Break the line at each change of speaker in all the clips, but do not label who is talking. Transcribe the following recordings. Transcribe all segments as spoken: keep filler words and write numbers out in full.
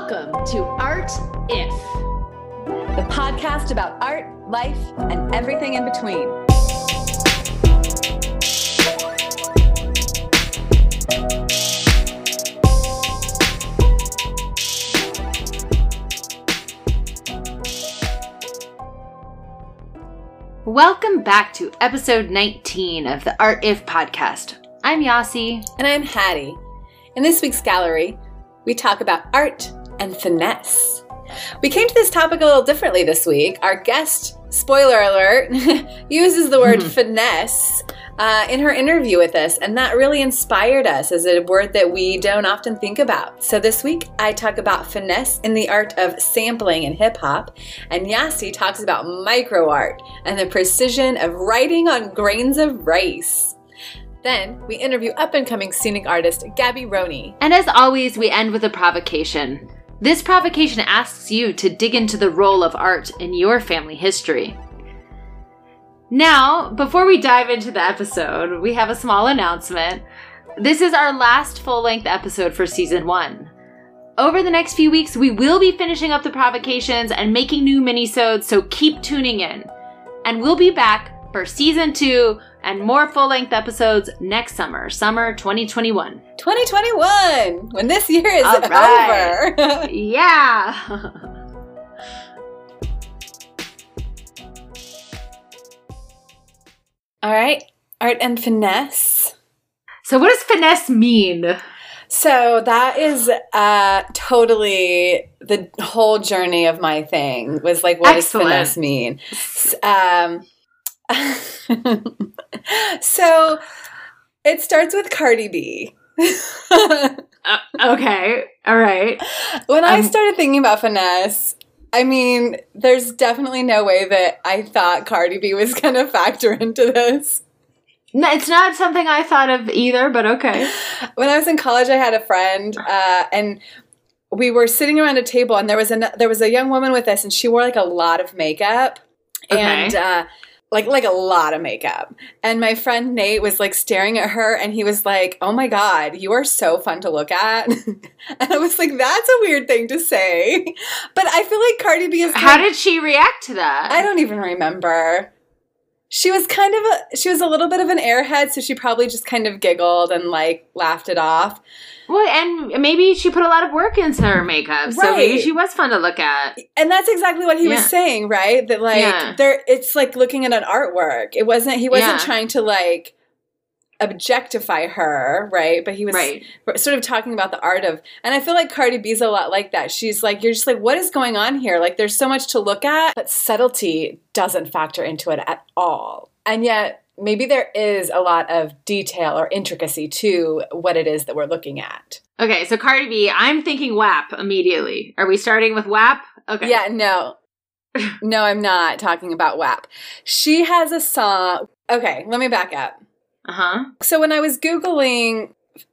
Welcome to Art If,
the podcast about art, life, and everything in between.
Welcome back to episode nineteen of the Art If podcast. I'm Yasi.
And I'm Hattie. In this week's gallery, we talk about art and finesse. We came to this topic a little differently this week. Our guest, spoiler alert, uses the word finesse uh, in her interview with us, and that really inspired us as a word that we don't often think about. So this week, I talk about finesse in the art of sampling in hip-hop, and Yasi talks about micro art and the precision of writing on grains of rice. Then, we interview up-and-coming scenic artist Gabby Roney.
And as always, we end with a provocation. This provocation asks you to dig into the role of art in your family history. Now, before we dive into the episode, we have a small announcement. This is our last full-length episode for season one. Over the next few weeks, we will be finishing up the provocations and making new minisodes, so keep tuning in. And we'll be back for season two and more full-length episodes next summer, summer twenty twenty-one.
twenty twenty-one, when this year is
All right.
over.
Yeah.
All right, art and finesse.
So what does finesse mean?
So that is uh, totally the whole journey of my thing, was like, what
Excellent.
does finesse mean? Um, so it starts with Cardi B.
uh, okay. All right.
When I
Um,
started thinking about finesse, I mean, there's definitely no way that I thought Cardi B was going to factor into this.
No, it's not something I thought of either, but okay.
When I was in college, I had a friend, uh, and we were sitting around a table, and there was a there was a young woman with us, and she wore like a lot of makeup,
Okay.
and uh, like like a lot of makeup. And my friend Nate was like staring at her, and he was like, "Oh my God, you are so fun to look at." And I was like, "That's a weird thing to say," but I feel like Cardi B is.
How did she react to that?
I don't even remember. She was kind of a, she was a little bit of an airhead, so she probably just kind of giggled and like laughed it off.
Well, and maybe she put a lot of work into her makeup, so
Right.
maybe she was fun to look at.
And that's exactly what he
Yeah.
was saying, right? That like
Yeah.
there, it's like looking at an artwork. It wasn't, he wasn't
Yeah.
trying to like objectify her, right? But he was
Right.
sort of talking about the art of, and I feel like Cardi B's a lot like that. She's like, you're just like, what is going on here? Like there's so much to look at, but subtlety doesn't factor into it at all. And yet maybe there is a lot of detail or intricacy to what it is that we're looking at.
Okay, so Cardi B, I'm thinking W A P immediately. Are we starting with W A P? Okay.
Yeah, no. No, I'm not talking about W A P. She has a song. Okay, let me back up.
Uh-huh.
So when I was Googling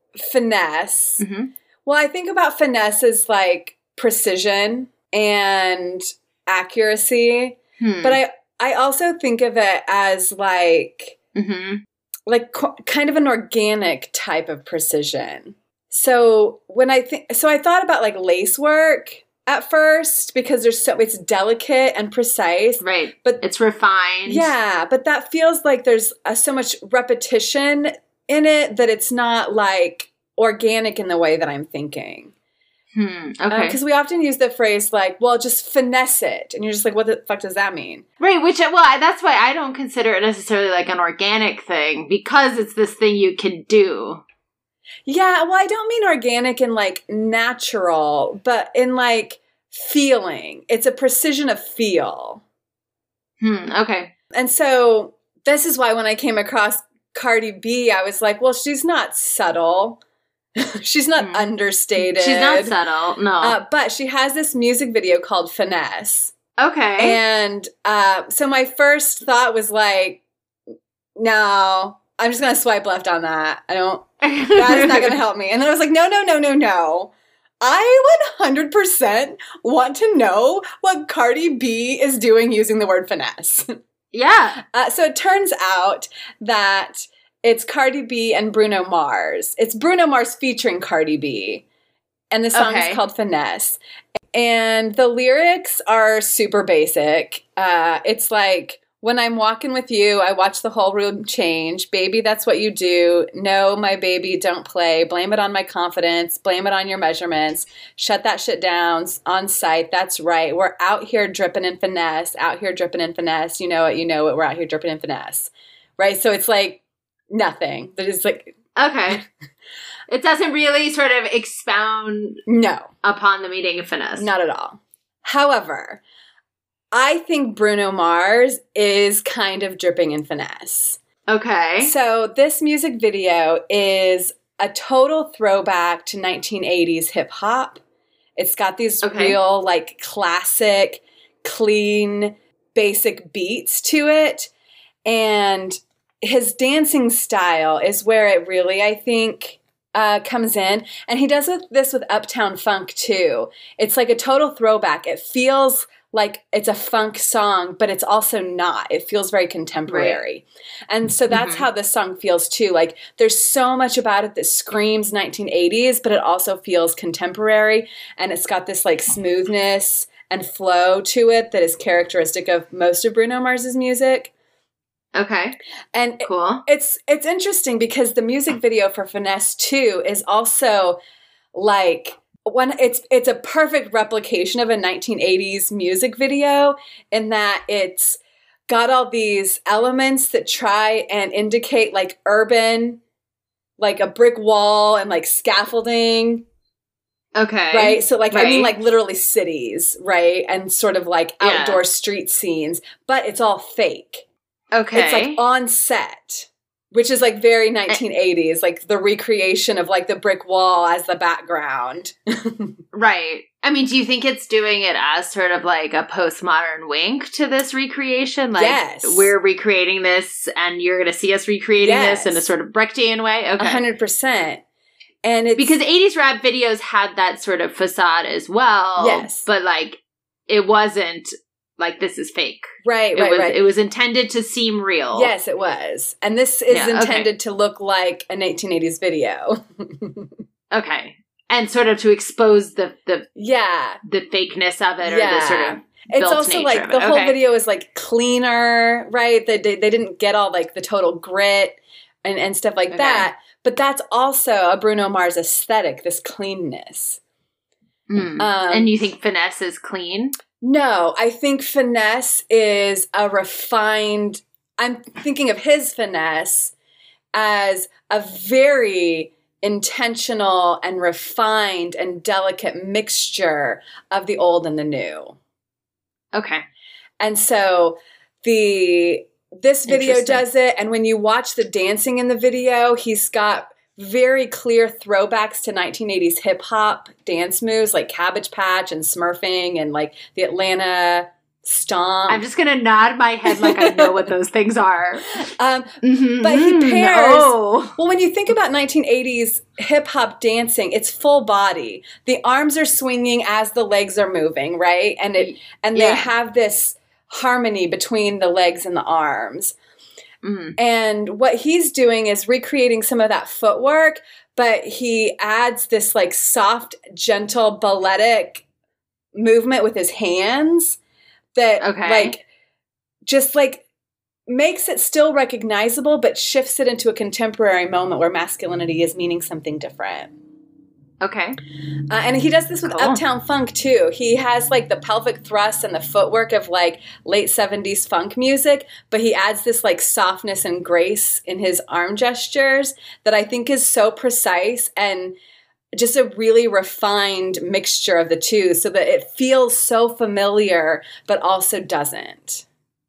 finesse,
Mm-hmm.
well, I think about finesse as like precision and accuracy,
Hmm.
but I, I also think of it as like,
Mm-hmm.
like co- kind of an organic type of precision. So when I think, so I thought about like lace work at first because there's so, it's delicate and precise.
Right.
But
It's refined.
yeah, but that feels like there's uh, so much repetition in it that it's not like organic in the way that I'm thinking.
Hmm. Okay.
Because we often use the phrase like, well, just finesse it. And you're just like, what the fuck does that mean?
Right, which, well, I- that's why I don't consider it necessarily like an organic thing, because it's this thing you can do.
Yeah, well, I don't mean organic in like natural, but in like feeling. It's a precision of feel.
Hmm, okay.
And so this is why when I came across Cardi B, I was like, well, she's not subtle. She's not
Hmm.
understated.
She's not subtle, no.
Uh, but she has this music video called Finesse.
okay.
And uh, so my first thought was like, no, I'm just going to swipe left on that. I don't, that is not going to help me. And then I was like, no, no, no, no, no. I one hundred percent want to know what Cardi B is doing using the word finesse.
Yeah.
Uh, so it turns out that it's Cardi B and Bruno Mars. It's Bruno Mars featuring Cardi B. And the song
Okay.
is called Finesse. And the lyrics are super basic. Uh, it's like, when I'm walking with you, I watch the whole room change. Baby, that's what you do. No, my baby, don't play. Blame it on my confidence. Blame it on your measurements. Shut that shit down on sight. That's right. We're out here dripping in finesse. Out here dripping in finesse. You know it. You know it. We're out here dripping in finesse. Right? So it's like nothing. That is like...
Okay. It doesn't really sort of expound
No.
upon the meaning of finesse.
Not at all. However... I think Bruno Mars is kind of dripping in finesse.
Okay.
So this music video is a total throwback to nineteen eighties hip hop. It's got these
Okay.
real, like, classic, clean, basic beats to it. And his dancing style is where it really, I think, uh, comes in. And he does this with Uptown Funk, too. It's like a total throwback. It feels like it's a funk song, but it's also not. It feels very contemporary. Right. And so that's mm-hmm. how this song feels too. Like there's so much about it that screams nineteen eighties, but it also feels contemporary. And it's got this like smoothness and flow to it that is characteristic of most of Bruno Mars's music.
Okay.
And
cool.
It, it's it's interesting because the music video for Finesse two is also like One, it's it's a perfect replication of a nineteen eighties music video in that it's got all these elements that try and indicate like urban, like a brick wall and like scaffolding.
Okay.
Right? So like,
right.
I mean like literally cities, right? And sort of like outdoor yeah. street scenes, but it's all fake.
Okay.
It's like on set. Which is like very nineteen eighties, like the recreation of like the brick wall as the background.
Right. I mean, do you think it's doing it as sort of like a postmodern wink to this recreation? Like
yes.
we're recreating this and you're going to see us recreating
yes.
this in a sort of Brechtian way? Okay.
one hundred percent. And it's...
Because eighties rap videos had that sort of facade as well.
Yes.
But like, it wasn't... Like, this is fake.
Right,
it
right,
was,
right.
It was intended to seem real.
Yes, it was. And this is
yeah,
intended
okay.
to look like a nineteen eighties video.
Okay. And sort of to expose the the
yeah
the fakeness of it
yeah.
or the sort of
It's also like, the whole
okay.
video is like cleaner, right? They, they, they didn't get all like the total grit and, and stuff like okay. that. But that's also a Bruno Mars aesthetic, this cleanness.
Mm. Um, and you think Finesse is clean?
No, I think Finesse is a refined, I'm thinking of his Finesse as a very intentional and refined and delicate mixture of the old and the new.
Okay.
And so the this video does it, and when you watch the dancing in the video, he's got very clear throwbacks to nineteen eighties hip-hop dance moves like Cabbage Patch and Smurfing and like the Atlanta Stomp.
I'm just going to nod my head like I know what those things are.
Um,
mm-hmm,
but he pairs...
Oh.
Well, when you think about nineteen eighties hip-hop dancing, it's full body. The arms are swinging as the legs are moving, right? And it and yeah. they have this harmony between the legs and the arms. Mm. And what he's doing is recreating some of that footwork, but he adds this like soft, gentle, balletic movement with his hands that
okay.
like just like makes it still recognizable, but shifts it into a contemporary moment where masculinity is meaning something different.
Okay.
Uh, and he does this with cool. Uptown Funk, too. He has, like, the pelvic thrust and the footwork of, like, late seventies funk music, but he adds this, like, softness and grace in his arm gestures that I think is so precise and just a really refined mixture of the two so that it feels so familiar but also doesn't.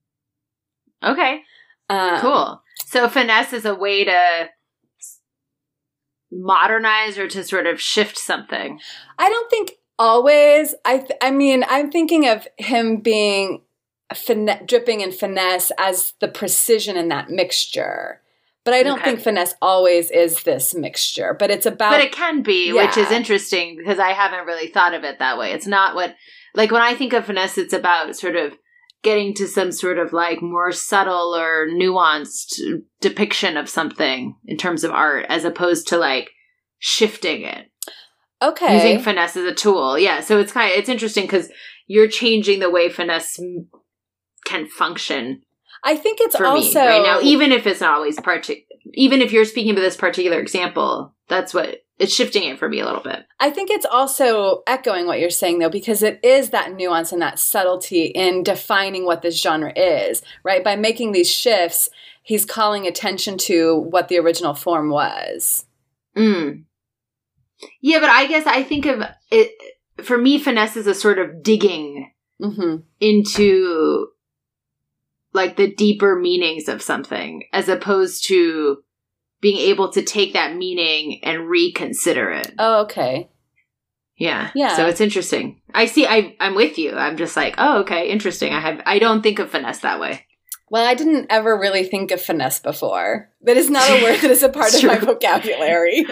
Okay.
Um,
cool. So Finesse is a way to modernize or to sort of shift something.
I don't think always. I th- I mean, I'm thinking of him being fin- dripping in finesse as the precision in that mixture. But I don't okay. think finesse always is this mixture. But it's about...
But it can be, yeah. which is interesting because I haven't really thought of it that way. It's not what... Like when I think of finesse, it's about sort of getting to some sort of like more subtle or nuanced depiction of something in terms of art as opposed to like shifting it.
Okay.
Using finesse as a tool. Yeah. So it's kind of, it's interesting because you're changing the way finesse m- can function.
I think it's
for
also
me right now, even if it's not always part, even if you're speaking to this particular example, that's what it's shifting it for me a little bit.
I think it's also echoing what you're saying though, because it is that nuance and that subtlety in defining what this genre is, right? By making these shifts, he's calling attention to what the original form was.
Mm. Yeah, but I guess I think of it, for me, finesse is a sort of digging
mm-hmm.
into like the deeper meanings of something, as opposed to being able to take that meaning and reconsider it.
Oh, okay.
Yeah.
Yeah.
So it's interesting. I see, I, I'm with you. I'm just like, oh, okay, interesting. I have, I don't think of finesse that way.
Well, I didn't ever really think of finesse before. That is not a word that is a part of my vocabulary.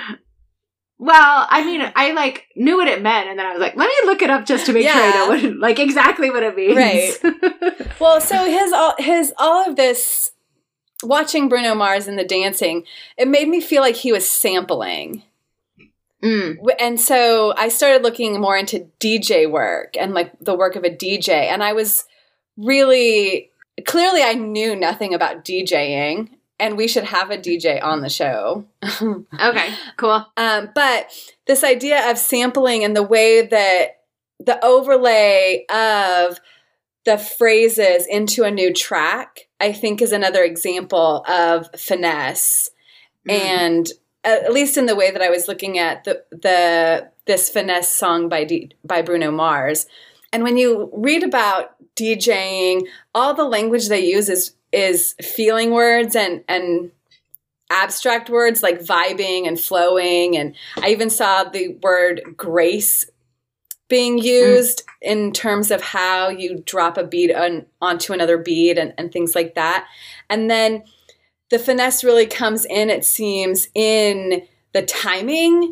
Well, I mean, I like knew what it meant, and then I was like, let me look it up just to make
yeah.
sure I know what, it, like exactly what it means.
Right. Well, so his all his all of this, watching Bruno Mars and the dancing, it made me feel like he was sampling.
Mm.
And so I started looking more into D J work and like the work of a D J, and I was really clearly I knew nothing about DJing. And we should have a D J on the show.
Okay, cool.
Um, but this idea of sampling and the way that the overlay of the phrases into a new track, I think is another example of finesse. Mm. And at least in the way that I was looking at the the this finesse song by D, by Bruno Mars. And when you read about DJing, all the language they use is is feeling words and, and abstract words like vibing and flowing. And I even saw the word grace being used mm. in terms of how you drop a beat on, onto another beat and, and things like that. And then the finesse really comes in, it seems, in the timing.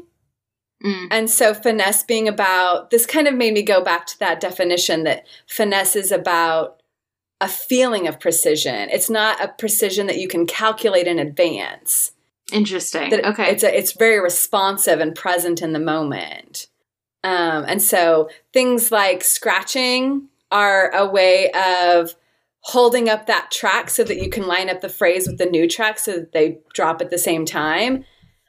Mm. And so finesse being about, this kind of made me go back to that definition that finesse is about a feeling of precision. It's not a precision that you can calculate in advance.
Interesting.
That
okay.
It's a, it's very responsive and present in the moment. Um, and so things like scratching are a way of holding up that track so that you can line up the phrase with the new track so that they drop at the same time.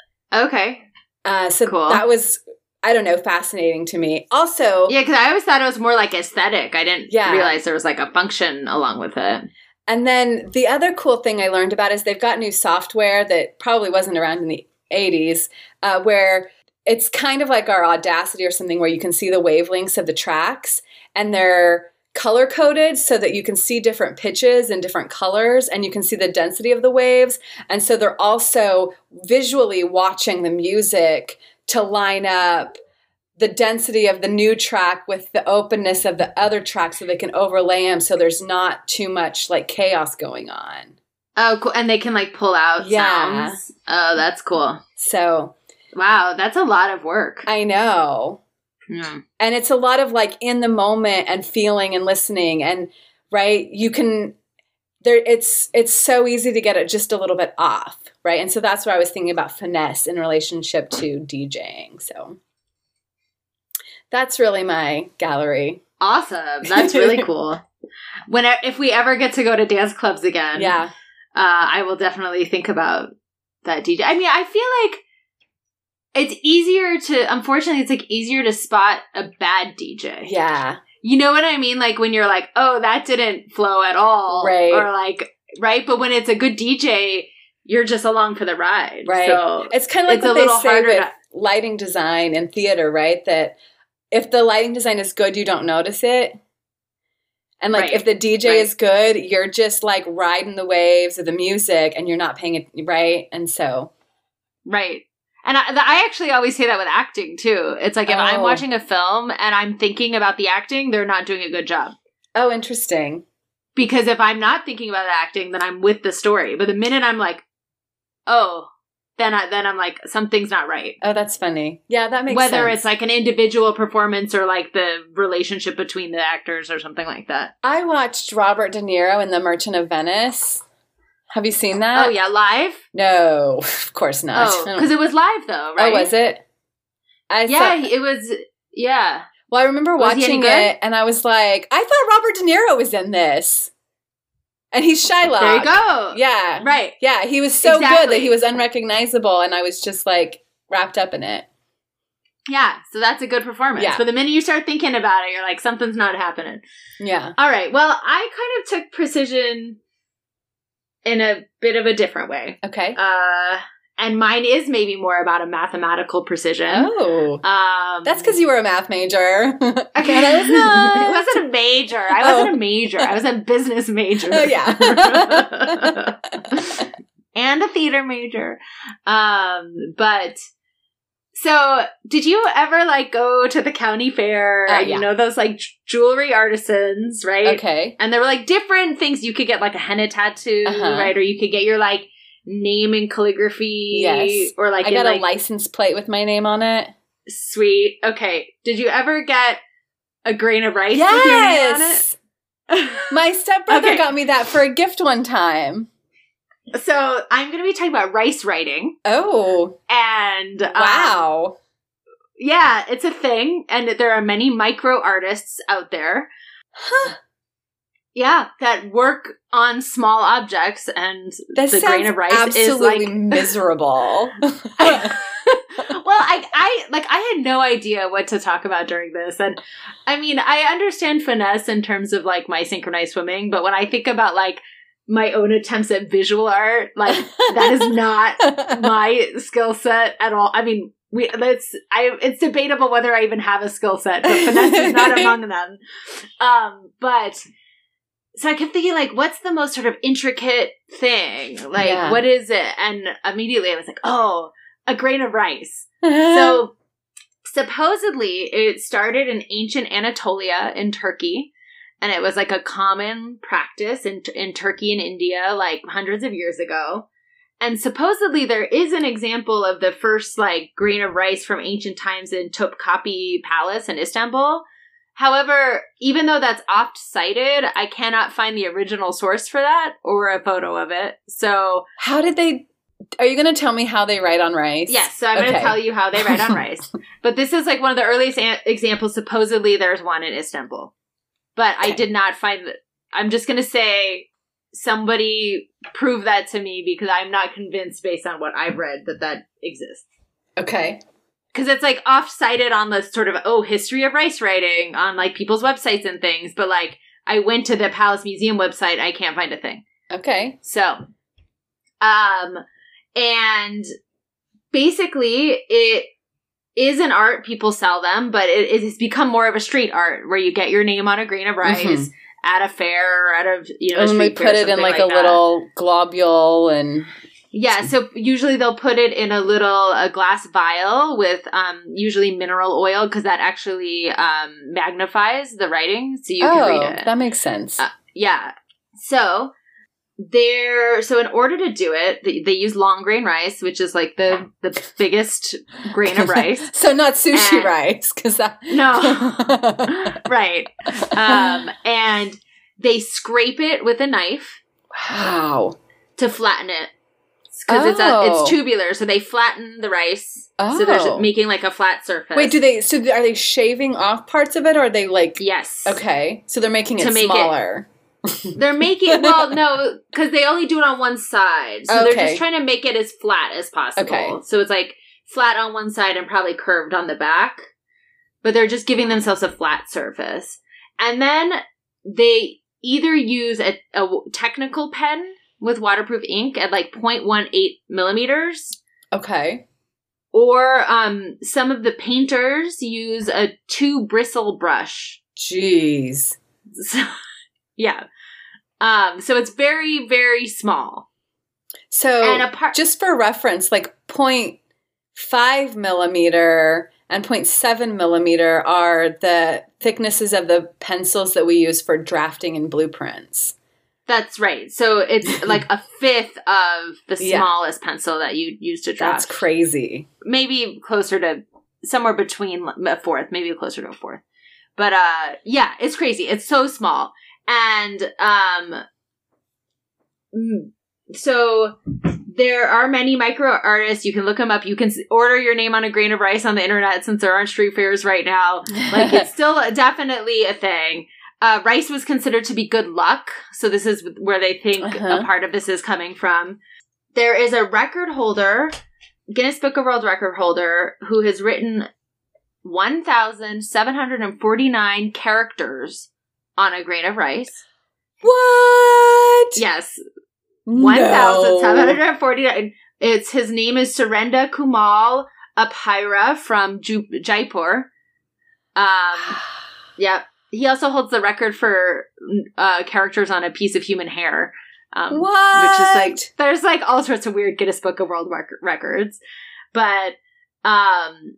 Okay.
Uh, so
cool.
That was, I don't know, fascinating to me. Also,
yeah, because I always thought it was more like aesthetic. I didn't
yeah.
realize there was like a function along with it.
And then the other cool thing I learned about is they've got new software that probably wasn't around in the eighties, uh, where it's kind of like our Audacity or something where you can see the wavelengths of the tracks, and they're color coded so that you can see different pitches and different colors, and you can see the density of the waves. And so they're also visually watching the music to line up the density of the new track with the openness of the other track so they can overlay them so there's not too much like chaos going on.
Oh, cool. And they can like pull out
yeah.
sounds. Oh, that's cool.
So.
Wow, that's a lot of work.
I know.
Yeah.
And it's a lot of like in the moment and feeling and listening, and right, you can there it's it's so easy to get it just a little bit off, right? And so that's why I was thinking about finesse in relationship to DJing. So that's really my gallery.
Awesome. That's really cool. When if we ever get to go to dance clubs again,
yeah,
uh, I will definitely think about that D J. I mean, I feel like it's easier to, unfortunately, it's like easier to spot a bad D J.
Yeah.
You know what I mean? Like when you're like, oh, that didn't flow at all.
Right.
Or like, right? But when it's a good D J, you're just along for the ride.
Right.
So
it's kind of like
it's
what
a
they
little
say
harder
with
to-
lighting design and theater, right? That if the lighting design is good, you don't notice it. And like
right.
if the D J
right.
is good, you're just like riding the waves of the music and you're not paying it, right? And so.
Right. And I, I actually always say that with acting, too. It's like if oh. I'm watching a film and I'm thinking about the acting, they're not doing a good job.
Oh, interesting.
Because if I'm not thinking about the acting, then I'm with the story. But the minute I'm like, oh, then, I, then I'm like, something's not right.
Oh, that's funny. Yeah, that makes
Whether
sense.
Whether it's like an individual performance or like the relationship between the actors or something like that.
I watched Robert De Niro in The Merchant of Venice. Have you seen that?
Oh, yeah, live?
No, of course not.
Oh, because it was live, though, right?
Oh, was it? I
Yeah,
saw,
it was, yeah.
well, I remember
Was he any
watching
good?
it, and I was like, I thought Robert De Niro was in this. And he's Shylock.
There you go.
Yeah.
Right.
Yeah, he was so good
Exactly.
that he was unrecognizable, and I was just, like, wrapped up in it.
Yeah, so that's a good performance.
Yeah.
But the minute you start thinking about it, you're like, something's not happening.
Yeah.
All right, well, I kind of took precision in a bit of a different way.
Okay.
Uh, and mine is maybe more about a mathematical precision.
Oh.
Um,
That's because you were a math major.
Okay.
And I was not.
It wasn't a major. I
Oh.
wasn't a major. I was a business major.
Oh, yeah.
And a theater major. Um, but so did you ever like go to the county fair
Uh,
and
yeah.
you know those like j- jewelry artisans, right?
Okay.
And there were like different things. You could get like a henna tattoo,
Uh-huh.
right? Or you could get your like name in calligraphy.
Yes.
Or like
I
in,
got
like,
a license plate with my name on it.
sweet. Okay. Did you ever get a grain of rice with your name on
Yes!
it?
My stepbrother
Okay.
got me that for a gift one time.
So I'm going to be talking about rice writing.
Oh.
And um,
Wow.
yeah, it's a thing. And there are many micro artists out there.
Huh.
Yeah, that work on small objects. And
That
the
sounds
grain of rice
absolutely
is like
miserable.
well, I, I like I had no idea what to talk about during this, and I mean, I understand finesse in terms of like my synchronized swimming, but when I think about like my own attempts at visual art, like that is not my skill set at all. I mean, we that's I. It's debatable whether I even have a skill set, but finesse is not among them. Um, but. So I kept thinking, like, what's the most sort of intricate thing? Like,
Yeah.
what is it? And immediately I was like, oh, a grain of rice. So supposedly it started in ancient Anatolia in Turkey. And it was like a common practice in, in Turkey and India, like hundreds of years ago. And supposedly there is an example of the first, like, grain of rice from ancient times in Topkapi Palace in Istanbul. However, even though that's oft cited, I cannot find the original source for that or a photo of it. So,
How did they... Are you going to tell me how they write on rice?
yes, so I'm going to
Okay.
tell you how they write on rice. But this is like one of the earliest a- examples. Supposedly there's one in Istanbul. But I
Okay.
did not find that. I'm just going to say somebody prove that to me because I'm not convinced based on what I've read that that exists.
Okay.
Because it's like oft cited on the sort of, oh, history of rice writing on like people's websites and things. But like I went to the Palace Museum website. I can't find a thing.
Okay.
So, um, and basically it is an art. People sell them, but it, it has become more of a street art where you get your name on a grain of rice
Mhm.
at a fair or at a, you know, a
And
street
we
fair
put
or
it in
something
like, a
that.
little globule and...
Yeah, so usually they'll put it in a little a glass vial with um, usually mineral oil because that actually um, magnifies the writing, so you
oh,
can read it.
that makes sense.
Uh, yeah. So they're so in order to do it, they, they use long grain rice, which is like the the biggest grain of rice.
So not sushi
And-
rice, because that...
No, right. Um, and they scrape it with a knife
Wow.
to flatten it. Because it's a,
Oh.
it's tubular, so they flatten the rice. So they're
Oh.
making like a flat surface.
Wait, do they... So are they shaving off parts of it, or are they like...
Yes.
Okay. So they're making
To
it
make it-
smaller.
They're making, well, no, because they only do it on one side. So they're
Okay.
just trying to make it as flat as possible.
Okay.
So it's like flat on one side and probably curved on the back. But they're just giving themselves a flat surface. And then they either use a, a technical pen with waterproof ink at like zero point one eight millimeters.
Okay.
Or um, some of the painters use a two bristle brush.
Jeez.
So, yeah. Um, so it's very, very small.
So
And apart-
just for reference, like zero point five millimeter and zero point seven millimeter are the thicknesses of the pencils that we use for drafting and blueprints.
That's right. So it's like a fifth of the
Yeah.
smallest pencil that you use to draft.
That's crazy.
Maybe closer to somewhere between a fourth, maybe closer to a fourth. But uh, yeah, it's crazy. It's so small. And um, mm, so there are many micro artists. You can look them up. You can order your name on a grain of rice on the internet since there aren't street fairs right now. Like, it's still definitely a thing. Uh, rice was considered to be good luck. So this is where they think uh-huh. a part of this is coming from. There is a record holder, Guinness Book of World Record holder, who has written one thousand seven hundred forty-nine characters on a grain of rice.
What?
Yes. No. one thousand seven hundred forty-nine. It's, his name is Surendra Kumal Abhira from Ju- Jaipur. Um, yeah. He also holds the record for uh, characters on a piece of human hair. Um,
what?
Which is like, there's like all sorts of weird Guinness Book of World Rec- Records. But, um,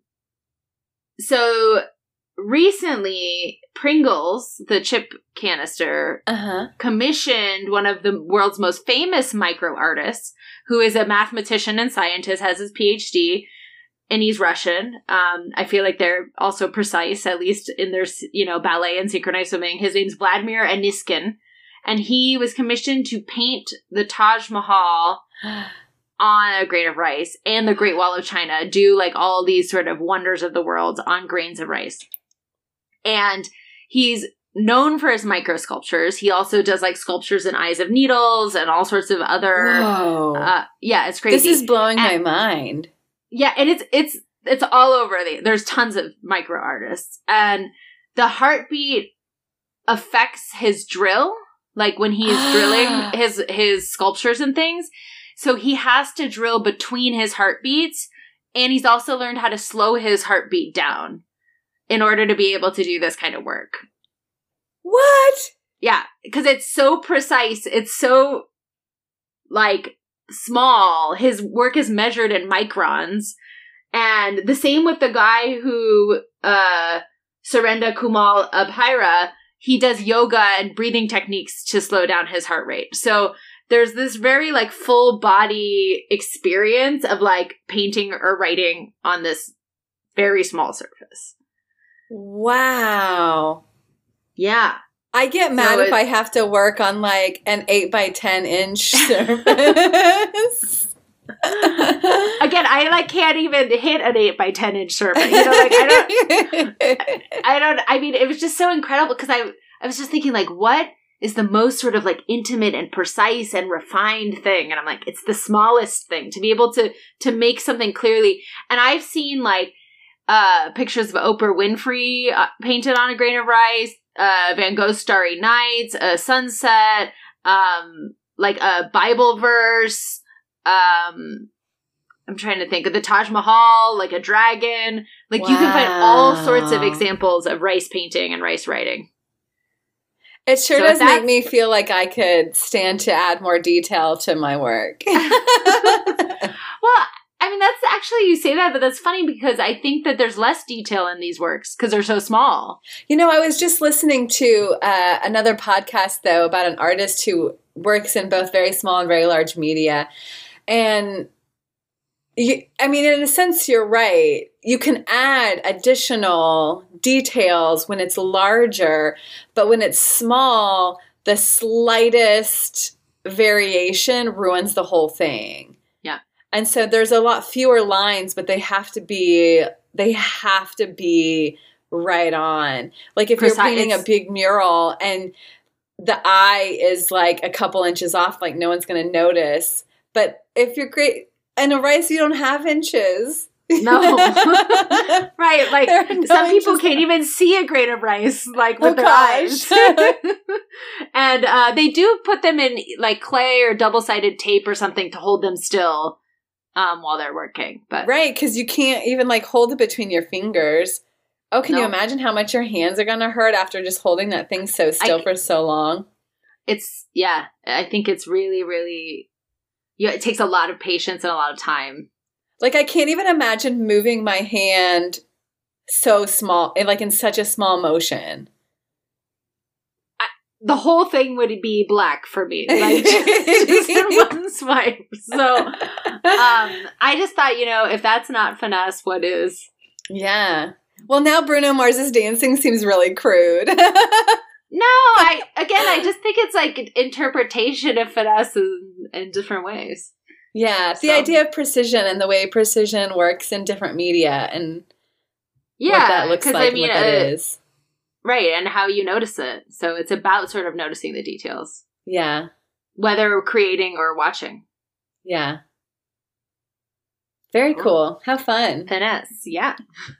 so recently, Pringles, the chip canister,
uh-huh.
commissioned one of the world's most famous micro artists, who is a mathematician and scientist, has his P H D, and he's Russian. Um, I feel like they're also precise, at least in their, you know, ballet and synchronized swimming. His name's Vladimir Aniskin, and he was commissioned to paint the Taj Mahal on a grain of rice and the Great Wall of China, do like all these sort of wonders of the world on grains of rice. And he's known for his micro sculptures. He also does like sculptures in eyes of needles and all sorts of other.
Whoa.
Uh, yeah, it's crazy.
This is blowing
and,
my mind.
Yeah, and it's it's it's all over. The, there's tons of micro artists, and the heartbeat affects his drill. Like when he's drilling his his sculptures and things, so he has to drill between his heartbeats, and he's also learned how to slow his heartbeat down in order to be able to do this kind of work.
What?
Yeah, because it's so precise. It's so, like, small. His work is measured in microns. And the same with the guy who, uh, Surendra Kumal Abhira, he does yoga and breathing techniques to slow down his heart rate. So there's this very, like, full body experience of, like, painting or writing on this very small surface.
Wow.
Yeah.
I get mad
so
if I have to work on like an eight by ten inch surface.
Again, I like can't even hit an eight by ten inch surface. You know, like I don't, I don't, I mean, it was just so incredible because I, I was just thinking like, what is the most sort of like intimate and precise and refined thing? And I'm like, it's the smallest thing to be able to, to make something clearly. And I've seen like, Uh, pictures of Oprah Winfrey uh, painted on a grain of rice, uh, Van Gogh's Starry Nights, a sunset, um, like a Bible verse. Um, I'm trying to think of the Taj Mahal, like a dragon. Like wow. You can find all sorts of examples of rice painting and rice writing.
It sure so does make me feel like I could stand to add more detail to my work.
Well, I mean, that's actually, you say that, but that's funny because I think that there's less detail in these works because they're so small.
You know, I was just listening to uh, another podcast, though, about an artist who works in both very small and very large media. And, you, I mean, in a sense, you're right. You can add additional details when it's larger, but when it's small, the slightest variation ruins the whole thing. And so there's a lot fewer lines, but they have to be, they have to be right on. Like if Precise. You're painting a big mural and the eye is like a couple inches off, like no one's going to notice. But if you're great, in a rice, you don't have inches.
No. Right. Like no some people can't off. Even see a grain of rice, like with oh, their gosh. Eyes. And uh, they do put them in like clay or double-sided tape or something to hold them still. Um, while they're working, but
right, because you can't even like hold it between your fingers. Oh, can no. you imagine how much your hands are gonna hurt after just holding that thing so still I, for so long?
It's yeah, I think it's really, really. Yeah, it takes a lot of patience and a lot of time.
Like I can't even imagine moving my hand so small, like in such a small motion.
The whole thing would be black for me, like just, just in one swipe. So, um, I just thought, you know, if that's not finesse, what is?
Yeah. Well, now Bruno Mars's dancing seems really crude.
No, I again, I just think it's like interpretation of finesse in, in different ways.
Yeah, the
So-
idea of precision and the way precision works in different media and
Yeah,
what that looks
'cause,
like
I mean,
and what that
uh,
is.
right, and how you notice it. So it's about sort of noticing the details,
Yeah,
whether creating or watching.
yeah. Very
Cool.
cool. How fun.
Finesse, yeah.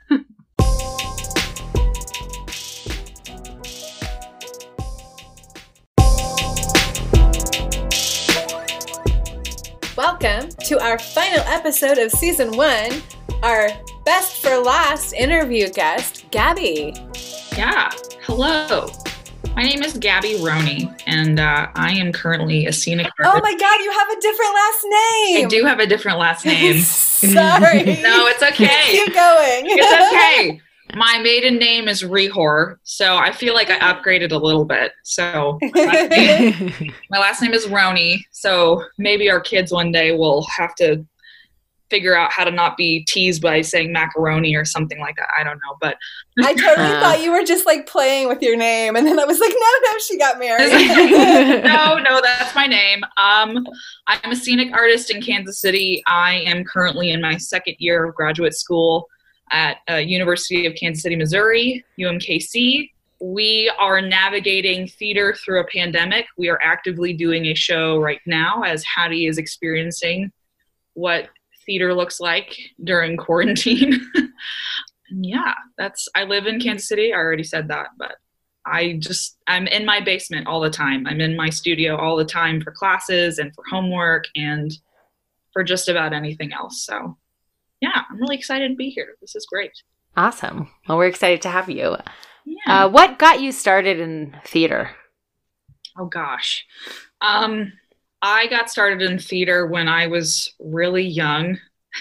Welcome to our final episode of season one, our best for last interview guest, Gabby.
Yeah. Hello. My name is Gabby Roney, and uh, I am currently a scenic artist.
Oh my God, you have a different last name.
I do have a different last name.
Sorry.
No, it's okay.
Keep going.
It's okay. My maiden name is Rehor, so I feel like I upgraded a little bit. So my last name, my last name is Roney, so maybe our kids one day will have to figure out how to not be teased by saying macaroni or something like that. I don't know, but
I totally
Uh.
thought you were just like playing with your name, and then I was like, no, no, she got married.
no, no, that's my name. Um, I'm a scenic artist in Kansas City. I am currently in my second year of graduate school at uh, University of Kansas City, Missouri, U M K C. We are navigating theater through a pandemic. We are actively doing a show right now as Hattie is experiencing what theater looks like during quarantine. Yeah, that's, I live in Kansas City. I already said that, but I just, I'm in my basement all the time. I'm in my studio all the time for classes and for homework and for just about anything else. So yeah, I'm really excited to be here. This is great.
Awesome. Well, we're excited to have you.
Yeah.
Uh, what got you started in theater?
Oh gosh. Um, I got started in theater when I was really young.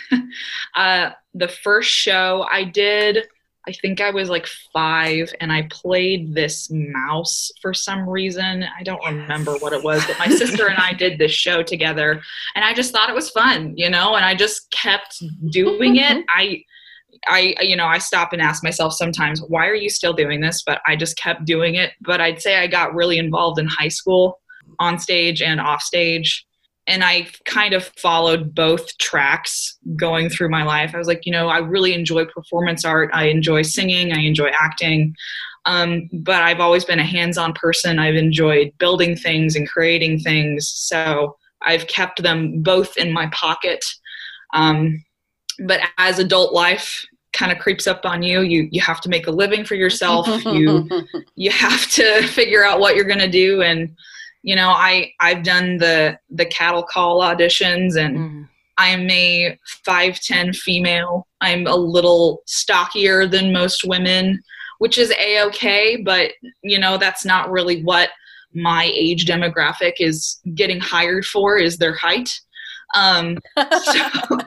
uh, the first show I did, I think I was like five, and I played this mouse for some reason. I don't remember what it was, but my sister and I did this show together, and I just thought it was fun, you know, and I just kept doing it. I, I, you know, I stop and ask myself sometimes, why are you still doing this? But I just kept doing it. But I'd say I got really involved in high school, on stage and off stage. And I kind of followed both tracks going through my life. I was like, you know, I really enjoy performance art. I enjoy singing. I enjoy acting. Um, but I've always been a hands-on person. I've enjoyed building things and creating things. So I've kept them both in my pocket. Um, but as adult life kind of creeps up on you, you, you have to make a living for yourself. You, you have to figure out what you're going to do. And you know, I, I've done the, the cattle call auditions, and
Mm.
I'm a five ten female. I'm a little stockier than most women, which is A-okay, but, you know, that's not really what my age demographic is getting hired for, is their height. Um, so,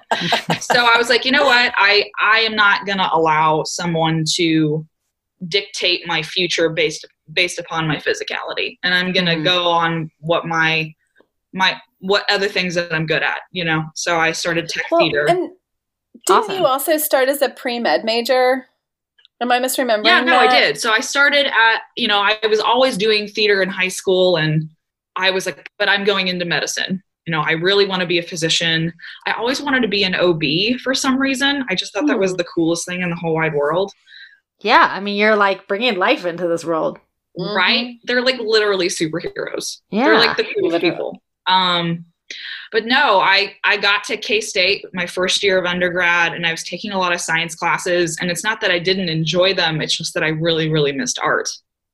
so I was like, you know what? I, I am not going to allow someone to dictate my future based based upon my physicality, and I'm gonna
Mhm.
go on what my my what other things that I'm good at, you know. So I started tech
Well,
theater.
and didn't
Awesome.
you also start as a pre-med major? Am I misremembering
Yeah, no,
that?
I did. So I started at, you know, I was always doing theater in high school, and I was like, but I'm going into medicine. You know, I really want to be a physician. I always wanted to be an O B for some reason. I just thought that was
Hmm.
the coolest thing in the whole wide world.
Yeah, I mean, you're like bringing life into this world.
Mhm.
Right? They're like literally superheroes.
Yeah.
They're like the coolest
Literally.
people. Um, but no, I, I got to K-State my first year of undergrad, and I was taking a lot of science classes, and it's not that I didn't enjoy them. It's just that I really, really missed art.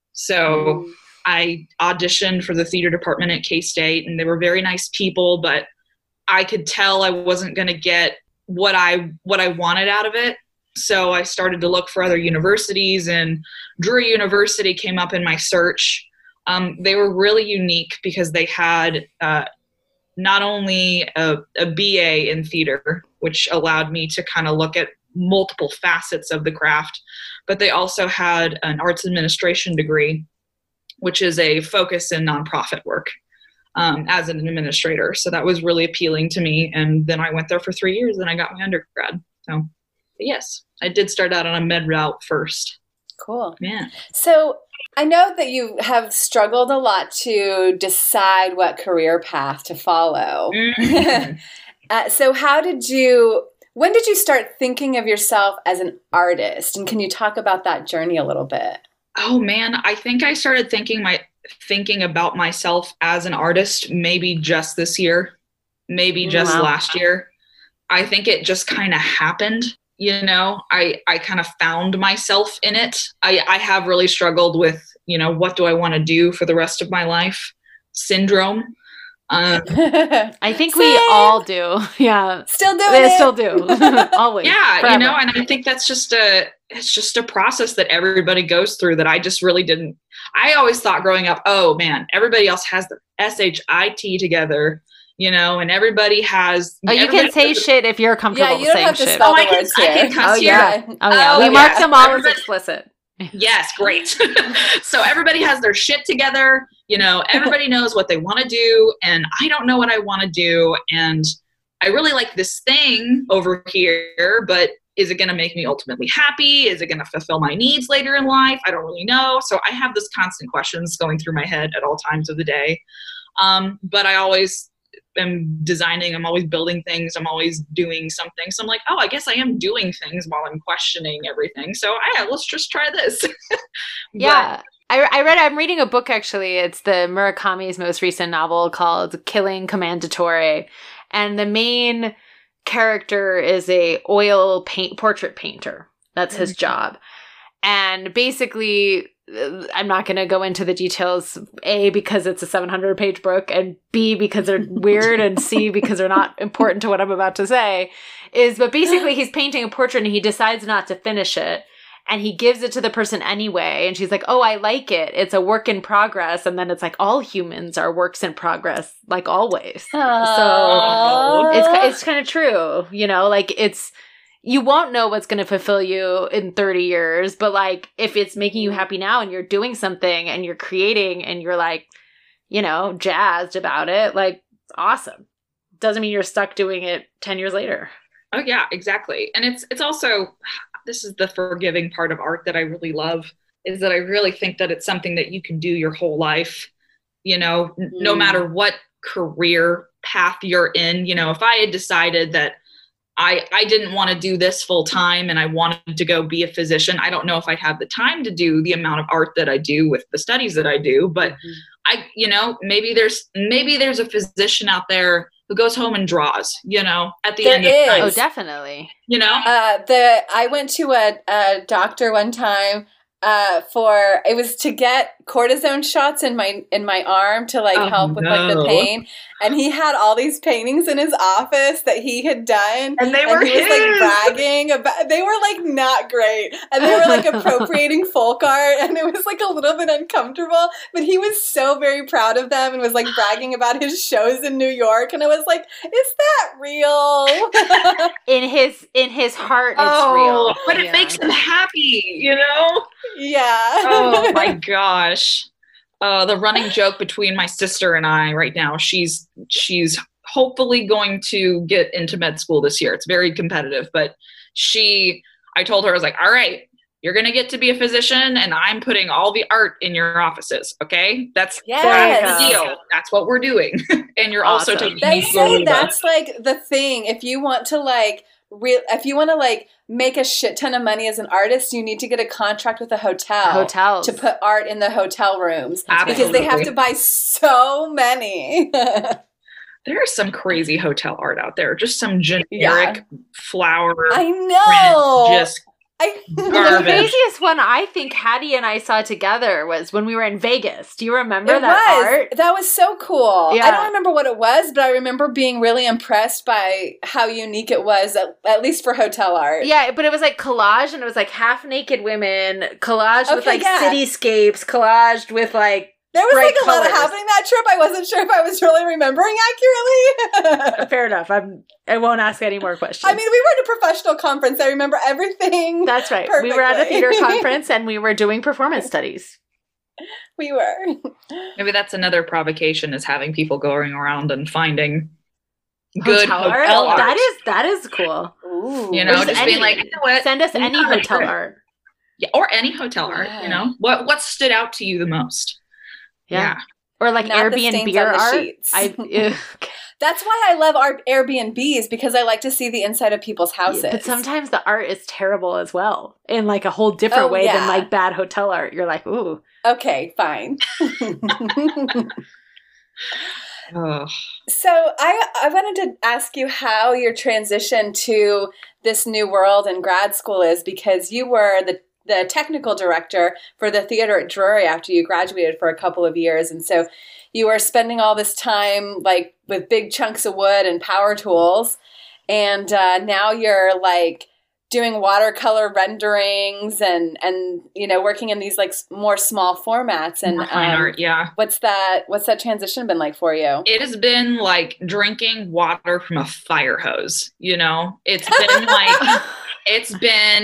So
Mm.
I auditioned for the theater department at K-State, and they were very nice people, but I could tell I wasn't going to get what I, what I wanted out of it. So I started to look for other universities, and Drury University came up in my search. Um, they were really unique because they had uh, not only a, a B A in theater, which allowed me to kind of look at multiple facets of the craft, but they also had an arts administration degree, which is a focus in nonprofit work um, as an administrator. So that was really appealing to me. And then I went there for three years and I got my undergrad. So yes, I did start out on a med route first.
Cool.
Yeah.
So I know that you have struggled a lot to decide what career path to follow.
Mhm.
Uh, so how did you, when did you start thinking of yourself as an artist? And can you talk about that journey a little bit?
Oh man, I think I started thinking my thinking about myself as an artist maybe just this year, maybe just
Wow.
last year. I think it just kind of happened. You know, I, I kind of found myself in it. I, I have really struggled with, you know, what do I want to do for the rest of my life syndrome. Um,
I think we
Same.
all do. Yeah.
Still doing
They
it.
still do. Always.
yeah,
Forever.
you know, and I think that's just a, it's just a process that everybody goes through that I just really didn't. I always thought growing up, oh man, everybody else has the S H I T together, you know, and everybody has.
Oh, you
everybody
can say
has-
shit if you're comfortable
Yeah, you don't
saying
have to
shit.
spell
Oh,
the
I can,
words
I can
here.
cuss
Oh,
here.
yeah. Oh, yeah.
Oh,
we
yeah.
marked them all as
Everybody-
explicit.
Yes, great. So everybody has their shit together. You know, everybody knows what they want to do, and I don't know what I want to do. And I really like this thing over here, but is it going to make me ultimately happy? Is it going to fulfill my needs later in life? I don't really know. So I have this constant questions going through my head at all times of the day. Um, but I always am designing. I'm always building things. I'm always doing something. So I'm like, oh, I guess I am doing things while I'm questioning everything. So yeah, let's just try this. But-
Yeah. I, I read, I'm reading a book actually. It's the Murakami's most recent novel called Killing Commendatore. And the main character is a oil paint portrait painter. That's his job. And basically, uh, I'm not going to go into the details, A, because it's a seven hundred page book, and B, because they're weird, and C, because they're not important to what I'm about to say, is, but basically he's painting a portrait and he decides not to finish it. And he gives it to the person anyway. And she's like, oh, I like it. It's a work in progress. And then it's like, all humans are works in progress, like always.
Aww.
It's it's kind of true, you know, like it's, you won't know what's going to fulfill you in thirty years, but like if it's making you happy now and you're doing something and you're creating and you're like, you know, jazzed about it, like awesome. Doesn't mean you're stuck doing it ten years later.
Oh yeah, exactly. And it's it's also, this is the forgiving part of art that I really love, is that I really think that it's something that you can do your whole life, you know, n- no
Mm.
matter what career path you're in. You know, if I had decided that I, I didn't want to do this full time and I wanted to go be a physician, I don't know if I'd have the time to do the amount of art that I do with the studies that I do. But I, you know, maybe there's maybe there's a physician out there who goes home and draws, you know, at the
There
end of
is.
time,
Oh, definitely.
you know?
Uh, the I went to a, a doctor one time uh, for it was to get cortisone shots in my in my arm to like
Oh,
help with like the
no.
pain, and he had all these paintings in his office that he had done.
And they
And
were
he was like
his.
bragging about. They were like not great, and they were like appropriating folk art, and it was like a little bit uncomfortable. But he was so very proud of them and was like bragging about his shows in New York, and I was like, "Is that real?"
In his in his heart, it's
Oh,
real.
but it
Yeah.
makes him happy, you know?
Yeah.
Oh my gosh. Uh, the running joke between my sister and I right now, she's she's hopefully going to get into med school this year. It's very competitive, but she, I told her, I was like, all right, you're going to get to be a physician and I'm putting all the art in your offices. Okay. That's,
Yes.
that's the deal. That's what we're doing. And you're also
Awesome.
taking
They
me
say
through the-
that's like the thing. If you want to like real, if you want to like make a shit ton of money as an artist, you need to get a contract with a hotel
Hotels.
to put art in the hotel rooms
That's
because they have
Absolutely.
to buy so many.
There is some crazy hotel art out there. Just some generic flower
I
print,
know.
just
I
The
garbage.
craziest one I think Hattie and I saw together was when we were in Vegas. Do you remember
it
that
was.
art?
That was so cool.
Yeah.
I don't remember what it was, but I remember being really impressed by how unique it was, at, at least for hotel art.
Yeah, but it was like collage, and it was like half naked women, collaged with
Okay,
like
yeah.
cityscapes, collaged with like
There was
bright
like a lot
colors.
happening that trip. I wasn't sure if I was really remembering accurately.
Fair enough. I'm. I won't ask any more questions.
I mean, we were at a professional conference. I remember everything.
that's right. We were at a
perfectly.
theater conference, and we were doing performance studies.
We were.
maybe that's another provocation, is having people going around and finding good
Hotel
hotel art.
That is that is cool.
Ooh.
You know,
Just
just
any-
being like, you know what?
Send us
You
any
know,
hotel
like-
art.
Yeah, or any hotel art.
Yeah.
You know, what what stood out to you the most?
Yeah. Or like
Not the
Airbnb
stains on the
art.
sheets.
I ew.
That's why I love our Airbnbs, because I like to see the inside of people's houses.
But sometimes the art is terrible as well, in like a whole different
Oh,
way
yeah.
than like bad hotel art. You're like, ooh.
Okay, fine.
Ugh.
So I I wanted to ask you how your transition to this new world in grad school is, because you were the the technical director for the theater at Drury after you graduated for a couple of years. And so you were spending all this time like with big chunks of wood and power tools. And uh, now you're like doing watercolor renderings and, and, you know, working in these like s- more small formats. And
More fine
um,
art, yeah.
what's that, what's that transition been like for you?
It has been like drinking water from a fire hose, you know? It's been like, it's been,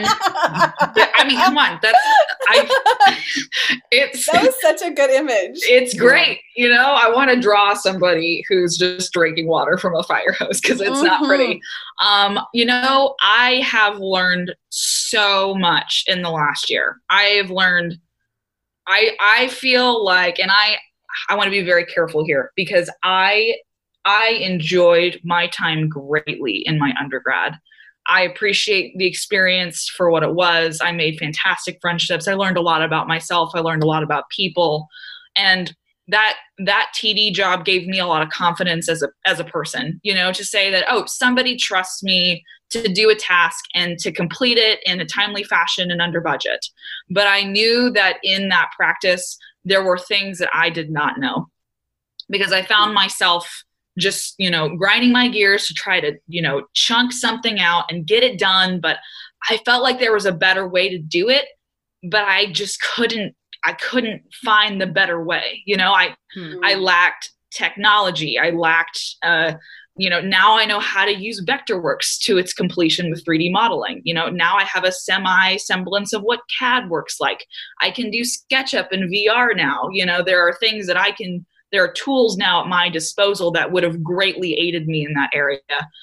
I mean, come on, that's, I, it's,
That was such a good image.
it's great. You know, I want to draw somebody who's just drinking water from a fire hose because it's
Mhm.
not pretty. Um, you know, I have learned so much in the last year. I have learned, I, I feel like, and I, I want to be very careful here because I, I enjoyed my time greatly in my undergrad. I appreciate the experience for what it was. I made fantastic friendships. I learned a lot about myself. I learned a lot about people. And that that T D job gave me a lot of confidence as a as a person, you know, to say that, oh, somebody trusts me to do a task and to complete it in a timely fashion and under budget. But I knew that in that practice, there were things that I did not know because I found myself just, you know, grinding my gears to try to, you know, chunk something out and get it done. But I felt like there was a better way to do it, but I just couldn't, I couldn't find the better way. You know, I,
Hmm.
I lacked technology. I lacked, uh, you know, now I know how to use Vectorworks to its completion with three D modeling. You know, now I have a semi semblance of what C A D works like. I can do SketchUp in V R now. You know, there are things that I can, there are tools now at my disposal that would have greatly aided me in that area.